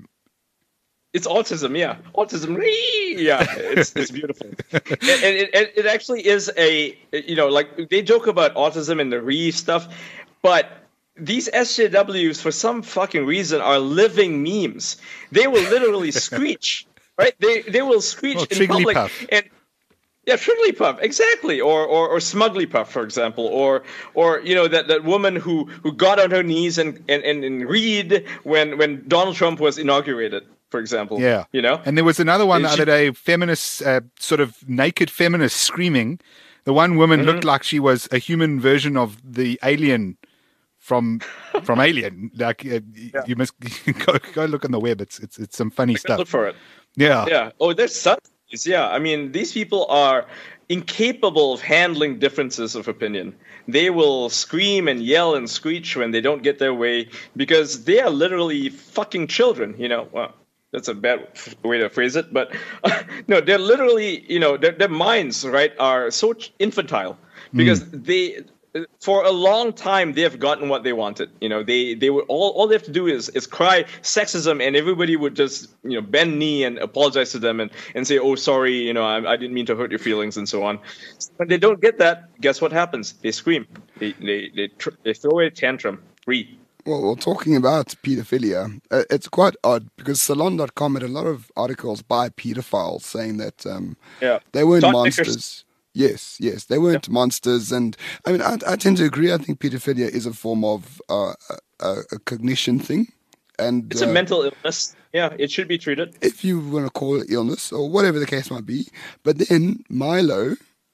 It's autism, yeah. Autism, yeah. It's it's beautiful, and, and it, it it actually is a, you know, like they joke about autism and the re stuff, but these S J Ws for some fucking reason are living memes. They will literally screech, right? They they will screech oh, in public puff. and. Yeah, Trigglypuff, exactly, or or or Smuglypuff, for example, or or you know that, that woman who, who got on her knees and, and, and, and read when when Donald Trump was inaugurated, for example. Yeah, you know. And there was another one the other day, feminists, uh, sort of naked feminists screaming. The one woman mm-hmm. looked like she was a human version of the alien from from Alien. Like uh, yeah. you must go go look on the web. It's it's it's some funny stuff. Look for it. Yeah, yeah. Oh, there's some. Yeah, I mean, these people are incapable of handling differences of opinion. They will scream and yell and screech when they don't get their way because they are literally fucking children, you know. Well, That's a bad f- way to phrase it, but uh, no, they're literally, you know, their, their minds, right, are so ch- infantile because mm. they, for a long time, they have gotten what they wanted. You know, they they were all all they have to do is is cry sexism, and everybody would just, you know, bend knee and apologize to them and, and say, oh, sorry, you know, I, I didn't mean to hurt your feelings and so on. When they don't get that, guess what happens? They scream. They they they, tr- they throw a tantrum. Free. Well, well, talking about paedophilia, uh, it's quite odd because Salon dot com had a lot of articles by paedophiles saying that um, yeah. they weren't Todd monsters. Vickers. Yes, yes, they weren't yeah. monsters. And I mean, I, I tend to agree. I think paedophilia is a form of uh, a, a cognition thing. And it's uh, a mental illness. Yeah, it should be treated. If you want to call it illness or whatever the case might be. But then Milo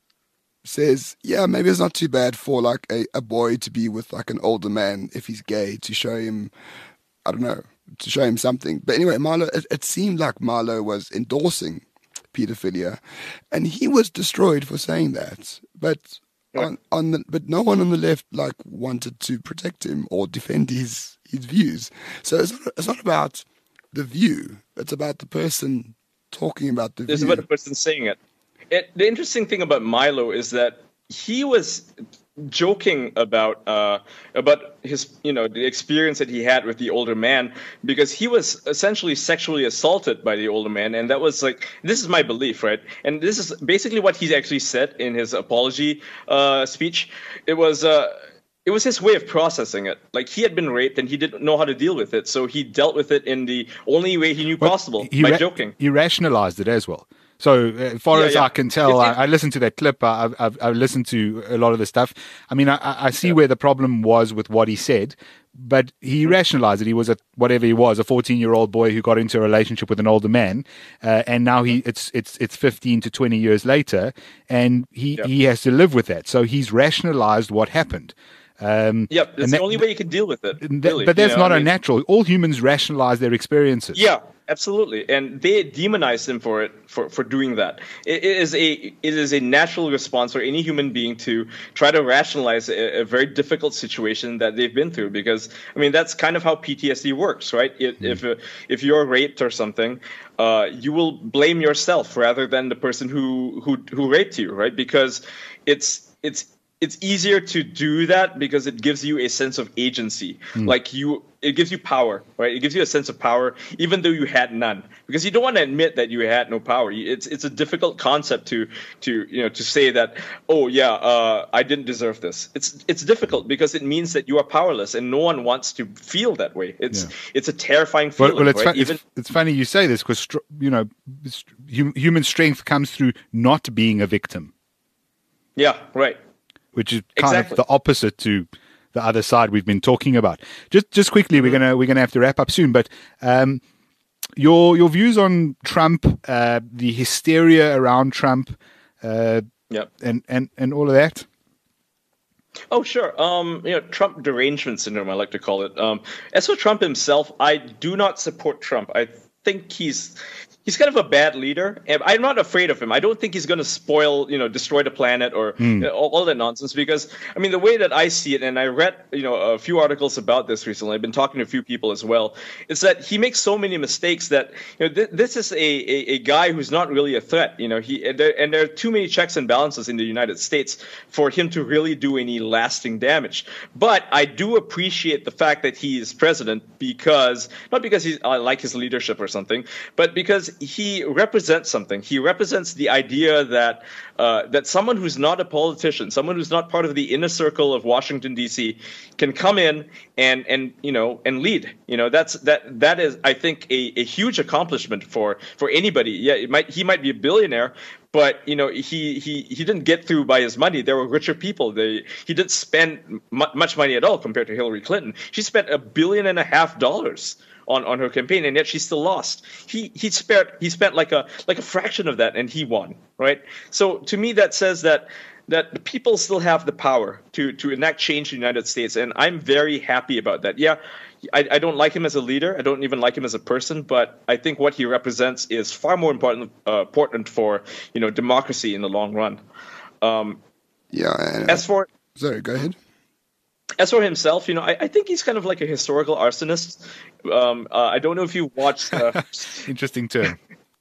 says, yeah, maybe it's not too bad for like a, a boy to be with like an older man if he's gay, to show him, I don't know, to show him something. But anyway, Milo, it, it seemed like Milo was endorsing paedophilia, and he was destroyed for saying that. But yeah. on on the, but no one on the left like wanted to protect him or defend his his views. So it's not, it's not about the view; it's about the person talking about the it's view. It's about the person saying it. It, the interesting thing about Milo is that he was joking about uh, about his, you know, the experience that he had with the older man, because he was essentially sexually assaulted by the older man, and that was like, this is my belief, right? And this is basically what he actually said in his apology uh, speech. It was. Uh, It was his way of processing it. Like, he had been raped and he didn't know how to deal with it, so he dealt with it in the only way he knew well, possible, he by ra- joking. He rationalized it as well. So as far yeah, as yeah. I can tell, I, I listened to that clip. I, I've, I've, I've listened to a lot of the stuff. I mean, I, I see yeah. where the problem was with what he said, but he mm-hmm. rationalized it. He was a, whatever he was, a fourteen-year-old boy who got into a relationship with an older man, uh, and now he it's it's it's fifteen to twenty years later, and he, yeah. he has to live with that. So he's rationalized what happened. Um, yep, that's that, the only way you can deal with it. Really, but that's you know? not I mean, unnatural. All humans rationalize their experiences. Yeah, absolutely, and they demonize him for it, for, for doing that. It, it is a it is a natural response for any human being to try to rationalize a, a very difficult situation that they've been through. Because I mean, that's kind of how P T S D works, right? It, mm. If uh, if you're raped or something, uh, you will blame yourself rather than the person who who who raped you, right? Because it's it's. It's easier to do that because it gives you a sense of agency. Mm. Like you, it gives you power, right? It gives you a sense of power, even though you had none, because you don't want to admit that you had no power. It's it's a difficult concept to to you know to say that, oh yeah, uh, I didn't deserve this. It's it's difficult because it means that you are powerless, and no one wants to feel that way. It's yeah. it's a terrifying feeling. Well, well it's, right? fu- even, it's, it's funny you say this because you know human strength comes through not being a victim. Yeah, right. Which is kind exactly. of the opposite to the other side we've been talking about. Just, just quickly, mm-hmm. we're gonna we're gonna have to wrap up soon. But um, your your views on Trump, uh, the hysteria around Trump, uh, yep. and, and and all of that. Oh, sure. Um, you know, Trump derangement syndrome, I like to call it. Um, as for Trump himself, I do not support Trump. I think he's. He's kind of a bad leader, and I'm not afraid of him. I don't think he's going to spoil, you know, destroy the planet or mm. you know, all, all that nonsense. Because I mean, the way that I see it, and I read, you know, a few articles about this recently. I've been talking to a few people as well. Is that he makes so many mistakes that you know th- this is a, a, a guy who's not really a threat. You know, he and there, and there are too many checks and balances in the United States for him to really do any lasting damage. But I do appreciate the fact that he is president because not because he's I like his leadership or something, but because he represents something. He represents the idea that uh, that someone who's not a politician, someone who's not part of the inner circle of Washington D C, can come in and and you know and lead. You know that's that that is I think a, a huge accomplishment for for anybody. Yeah, it might he might be a billionaire, but you know he he he didn't get through by his money. There were richer people. They he didn't spend m- much money at all compared to Hillary Clinton. She spent a billion and a half dollars on, on her campaign, and yet she still lost. He he spent he spent like a like a fraction of that, and he won. Right. So to me, that says that that the people still have the power to to enact change in the United States, and I'm very happy about that. Yeah. I, I don't like him as a leader. I don't even like him as a person, but I think what he represents is far more important uh, important for you know democracy in the long run. Um, yeah. And, as for sorry, go ahead. as for himself, you know, I, I think he's kind of like a historical arsonist. Um, uh, I don't know if you watched. Uh, Interesting term.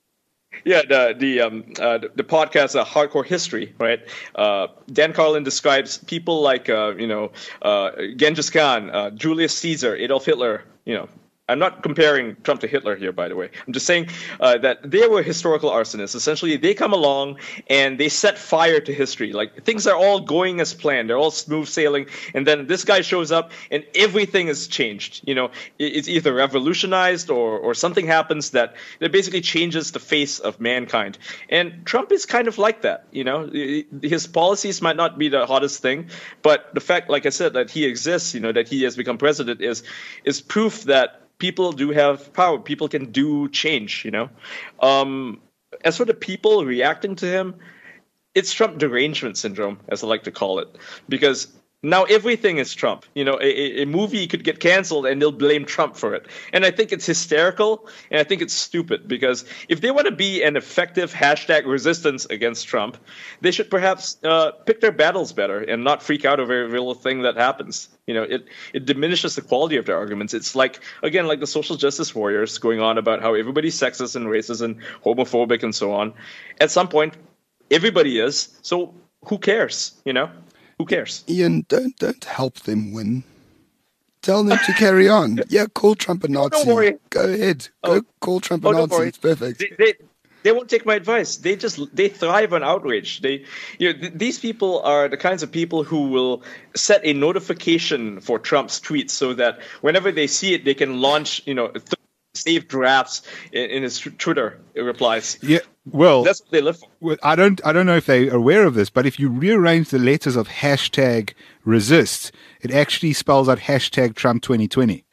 Yeah, the the um uh, the, the podcast uh, Hardcore History, right? Uh, Dan Carlin describes people like uh, you know uh, Genghis Khan, uh, Julius Caesar, Adolf Hitler. You know, I'm not comparing Trump to Hitler here, by the way. I'm just saying uh, that they were historical arsonists. Essentially, they come along and they set fire to history. Like, things are all going as planned. They're all smooth sailing. And then this guy shows up and everything is changed. You know, it's either revolutionized or, or something happens that, that basically changes the face of mankind. And Trump is kind of like that. You know, his policies might not be the hottest thing, but the fact, like I said, that he exists, you know, that he has become president is is proof that people do have power. People can do change, you know. Um, as for the people reacting to him, it's Trump derangement syndrome, as I like to call it, because now everything is Trump. You know, a, a movie could get canceled and they'll blame Trump for it. And I think it's hysterical, and I think it's stupid, because if they want to be an effective hashtag resistance against Trump, they should perhaps uh, pick their battles better and not freak out over every little thing that happens. You know, it, it diminishes the quality of their arguments. It's like, again, like the social justice warriors going on about how everybody's sexist and racist and homophobic and so on. At some point, everybody is. So who cares, you know? Who cares? Ian, don't don't help them win. Tell them to carry on. Yeah, call Trump a Nazi. Oh, don't worry. Go ahead. Go Oh. call Trump a Oh, don't Nazi. worry. It's perfect. They, they they won't take my advice. They just they thrive on outrage. They you know th- these people are the kinds of people who will set a notification for Trump's tweets so that whenever they see it, they can launch you know th- saved drafts in, in his tr- Twitter replies. Yeah. Well, That's what they live for. Well, I don't I don't know if they're aware of this, but if you rearrange the letters of hashtag resist, it actually spells out hashtag Trump twenty twenty.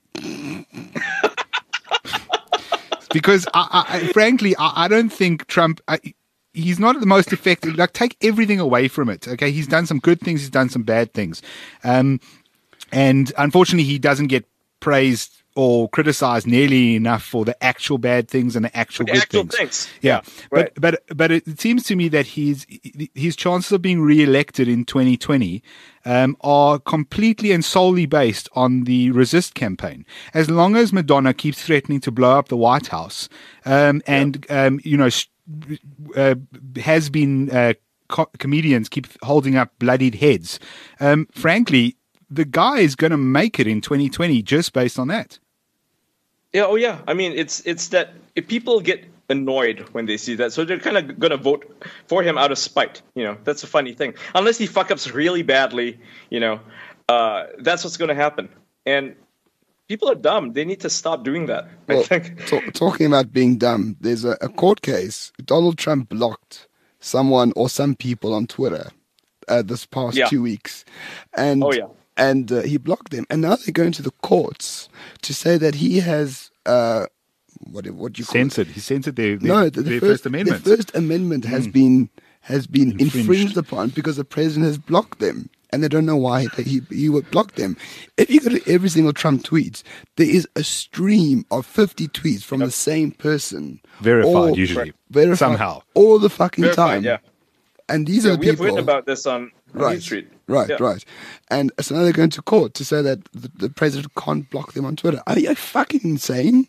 Because I, I, frankly, I, I don't think Trump, I, he's not the most effective. Like, take everything away from it. Okay. He's done some good things. He's done some bad things. Um, and unfortunately he doesn't get praised or criticized nearly enough for the actual bad things and the actual The good actual things. things. Yeah, right. but but but it seems to me that his his chances of being re-elected in twenty twenty um, are completely and solely based on the resist campaign. As long as Madonna keeps threatening to blow up the White House, um, and yeah. um, you know uh, has been uh, co- comedians keep holding up bloodied heads. Um, frankly, the guy is going to make it in twenty twenty just based on that. Yeah, oh yeah. I mean, it's it's that if people get annoyed when they see that, so they're kind of going to vote for him out of spite. You know, that's a funny thing. Unless he fuck ups really badly, you know, uh, that's what's going to happen. And people are dumb. They need to stop doing that. Well, I think. t- talking about being dumb, there's a, a court case. Donald Trump blocked someone or some people on Twitter uh, this past Yeah. two weeks, and Oh, yeah. and uh, he blocked them, and now they're going to the courts to say that he has uh, what what do you call Censored. it? He censored their, their, No, the, the their first, First Amendment. The First Amendment has been has been Infringed. infringed. upon because the president has blocked them, and they don't know why they, he he would block them. If you go to every single Trump tweet, there is a stream of fifty tweets from the same person, Verified, all- usually. verified, Somehow. all the fucking Verified, time. yeah. And these Yeah, are the we have people. written about this on on Right, Main Street. right, Yeah. right. And so now they're going to court to say that the, the president can't block them on Twitter. Are you fucking insane?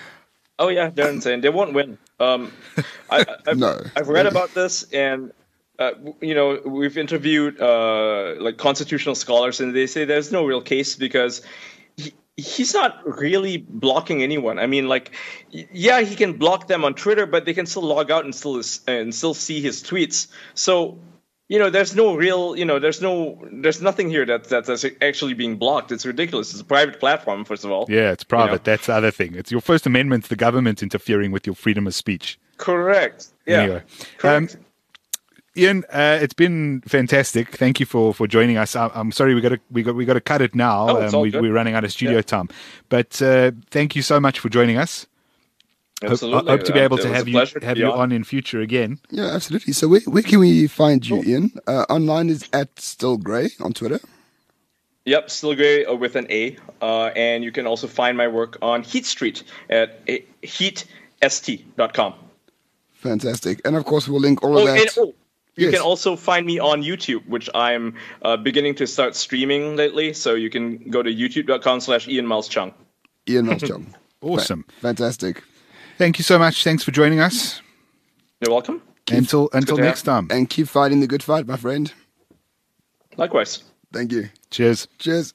Oh yeah, they're insane. They won't win. Um, I, I, I've, No. I've read about this, and uh, you know, we've interviewed uh, like constitutional scholars, and they say there's no real case because he, he's not really blocking anyone. I mean, like, y- yeah, he can block them on Twitter, but they can still log out and still and still see his tweets. So, you know, there's no real, you know, there's no, there's nothing here that that's actually being blocked. It's ridiculous. It's a private platform, first of all. Yeah, it's private. You know? That's the other thing. It's your First Amendment, the government interfering with your freedom of speech. Correct. Yeah. Anyway, Correct. um, Ian, uh, it's been fantastic. Thank you for, for joining us. I, I'm sorry we got to we got we got to cut it now. Oh, it's all we, good. we're running out of studio Yeah. time, but uh, thank you so much for joining us. Hope, Absolutely. hope to be Uh, able it to was have a you pleasure to have be you on. on in future again. Yeah, absolutely. So where, where can we find you, Ian? Uh, online is at Still Grey on Twitter. Yep, Still Grey uh, with an A. Uh, and you can also find my work on Heat Street at heat s t dot com. Fantastic. And of course, we'll link all Oh, of and, that. oh, You Yes. can also find me on YouTube, which I'm uh, beginning to start streaming lately. So you can go to youtube.com slash Ian Miles Chung. Ian Miles Chung. Awesome. Fa- fantastic. Thank you so much. Thanks for joining us. You're welcome. Until until to next have- time. And keep fighting the good fight, my friend. Likewise. Thank you. Cheers. Cheers.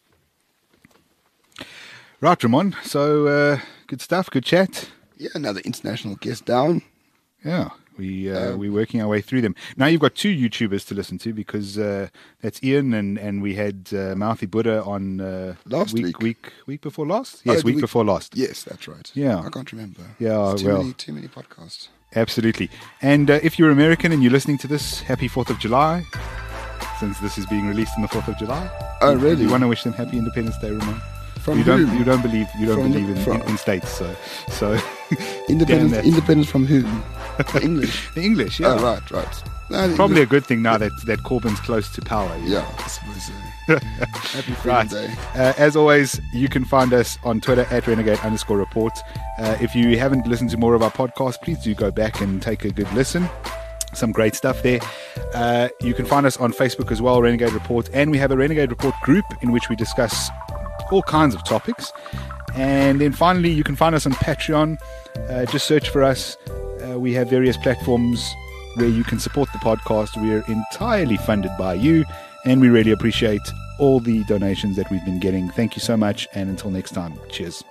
Right, Ramon. So uh, good stuff. Good chat. Yeah, another international guest down. Yeah, we uh, Um, we're working our way through them. Now you've got two YouTubers to listen to because uh, that's Ian and, and we had uh, Mouthy Buddha on uh, Last week, week. week week before last. Oh, Yes, the week week- before last. Yes, that's right. Yeah. I can't remember. Yeah, It's too well. many, too many podcasts. Absolutely. And uh, if you're American and you're listening to this, happy Fourth of July. Since this is being released on the Fourth of July. Oh, really? You want to wish them happy Independence Day, Ramon? From you don't whom? you don't believe you don't From- believe in, from- in, in states, so so Independence, that. independence from whom? The English. the English, yeah. Oh, right, right. No, the Probably a English- good thing now that that Corbyn's close to power. you know. Yeah, I suppose so. Happy Freedom Right. Day. Uh, as always, you can find us on Twitter at renegade underscore report. Uh, if you haven't listened to more of our podcast, please do go back and take a good listen. Some great stuff there. Uh, you can find us on Facebook as well, Renegade Report, and we have a Renegade Report group in which we discuss all kinds of topics. And then finally, you can find us on Patreon. Uh, just search for us. Uh, we have various platforms where you can support the podcast. We are entirely funded by you, and we really appreciate all the donations that we've been getting. Thank you so much, and until next time, cheers.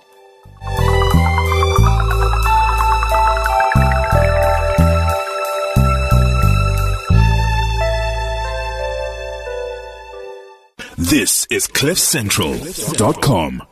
This is cliff central dot com.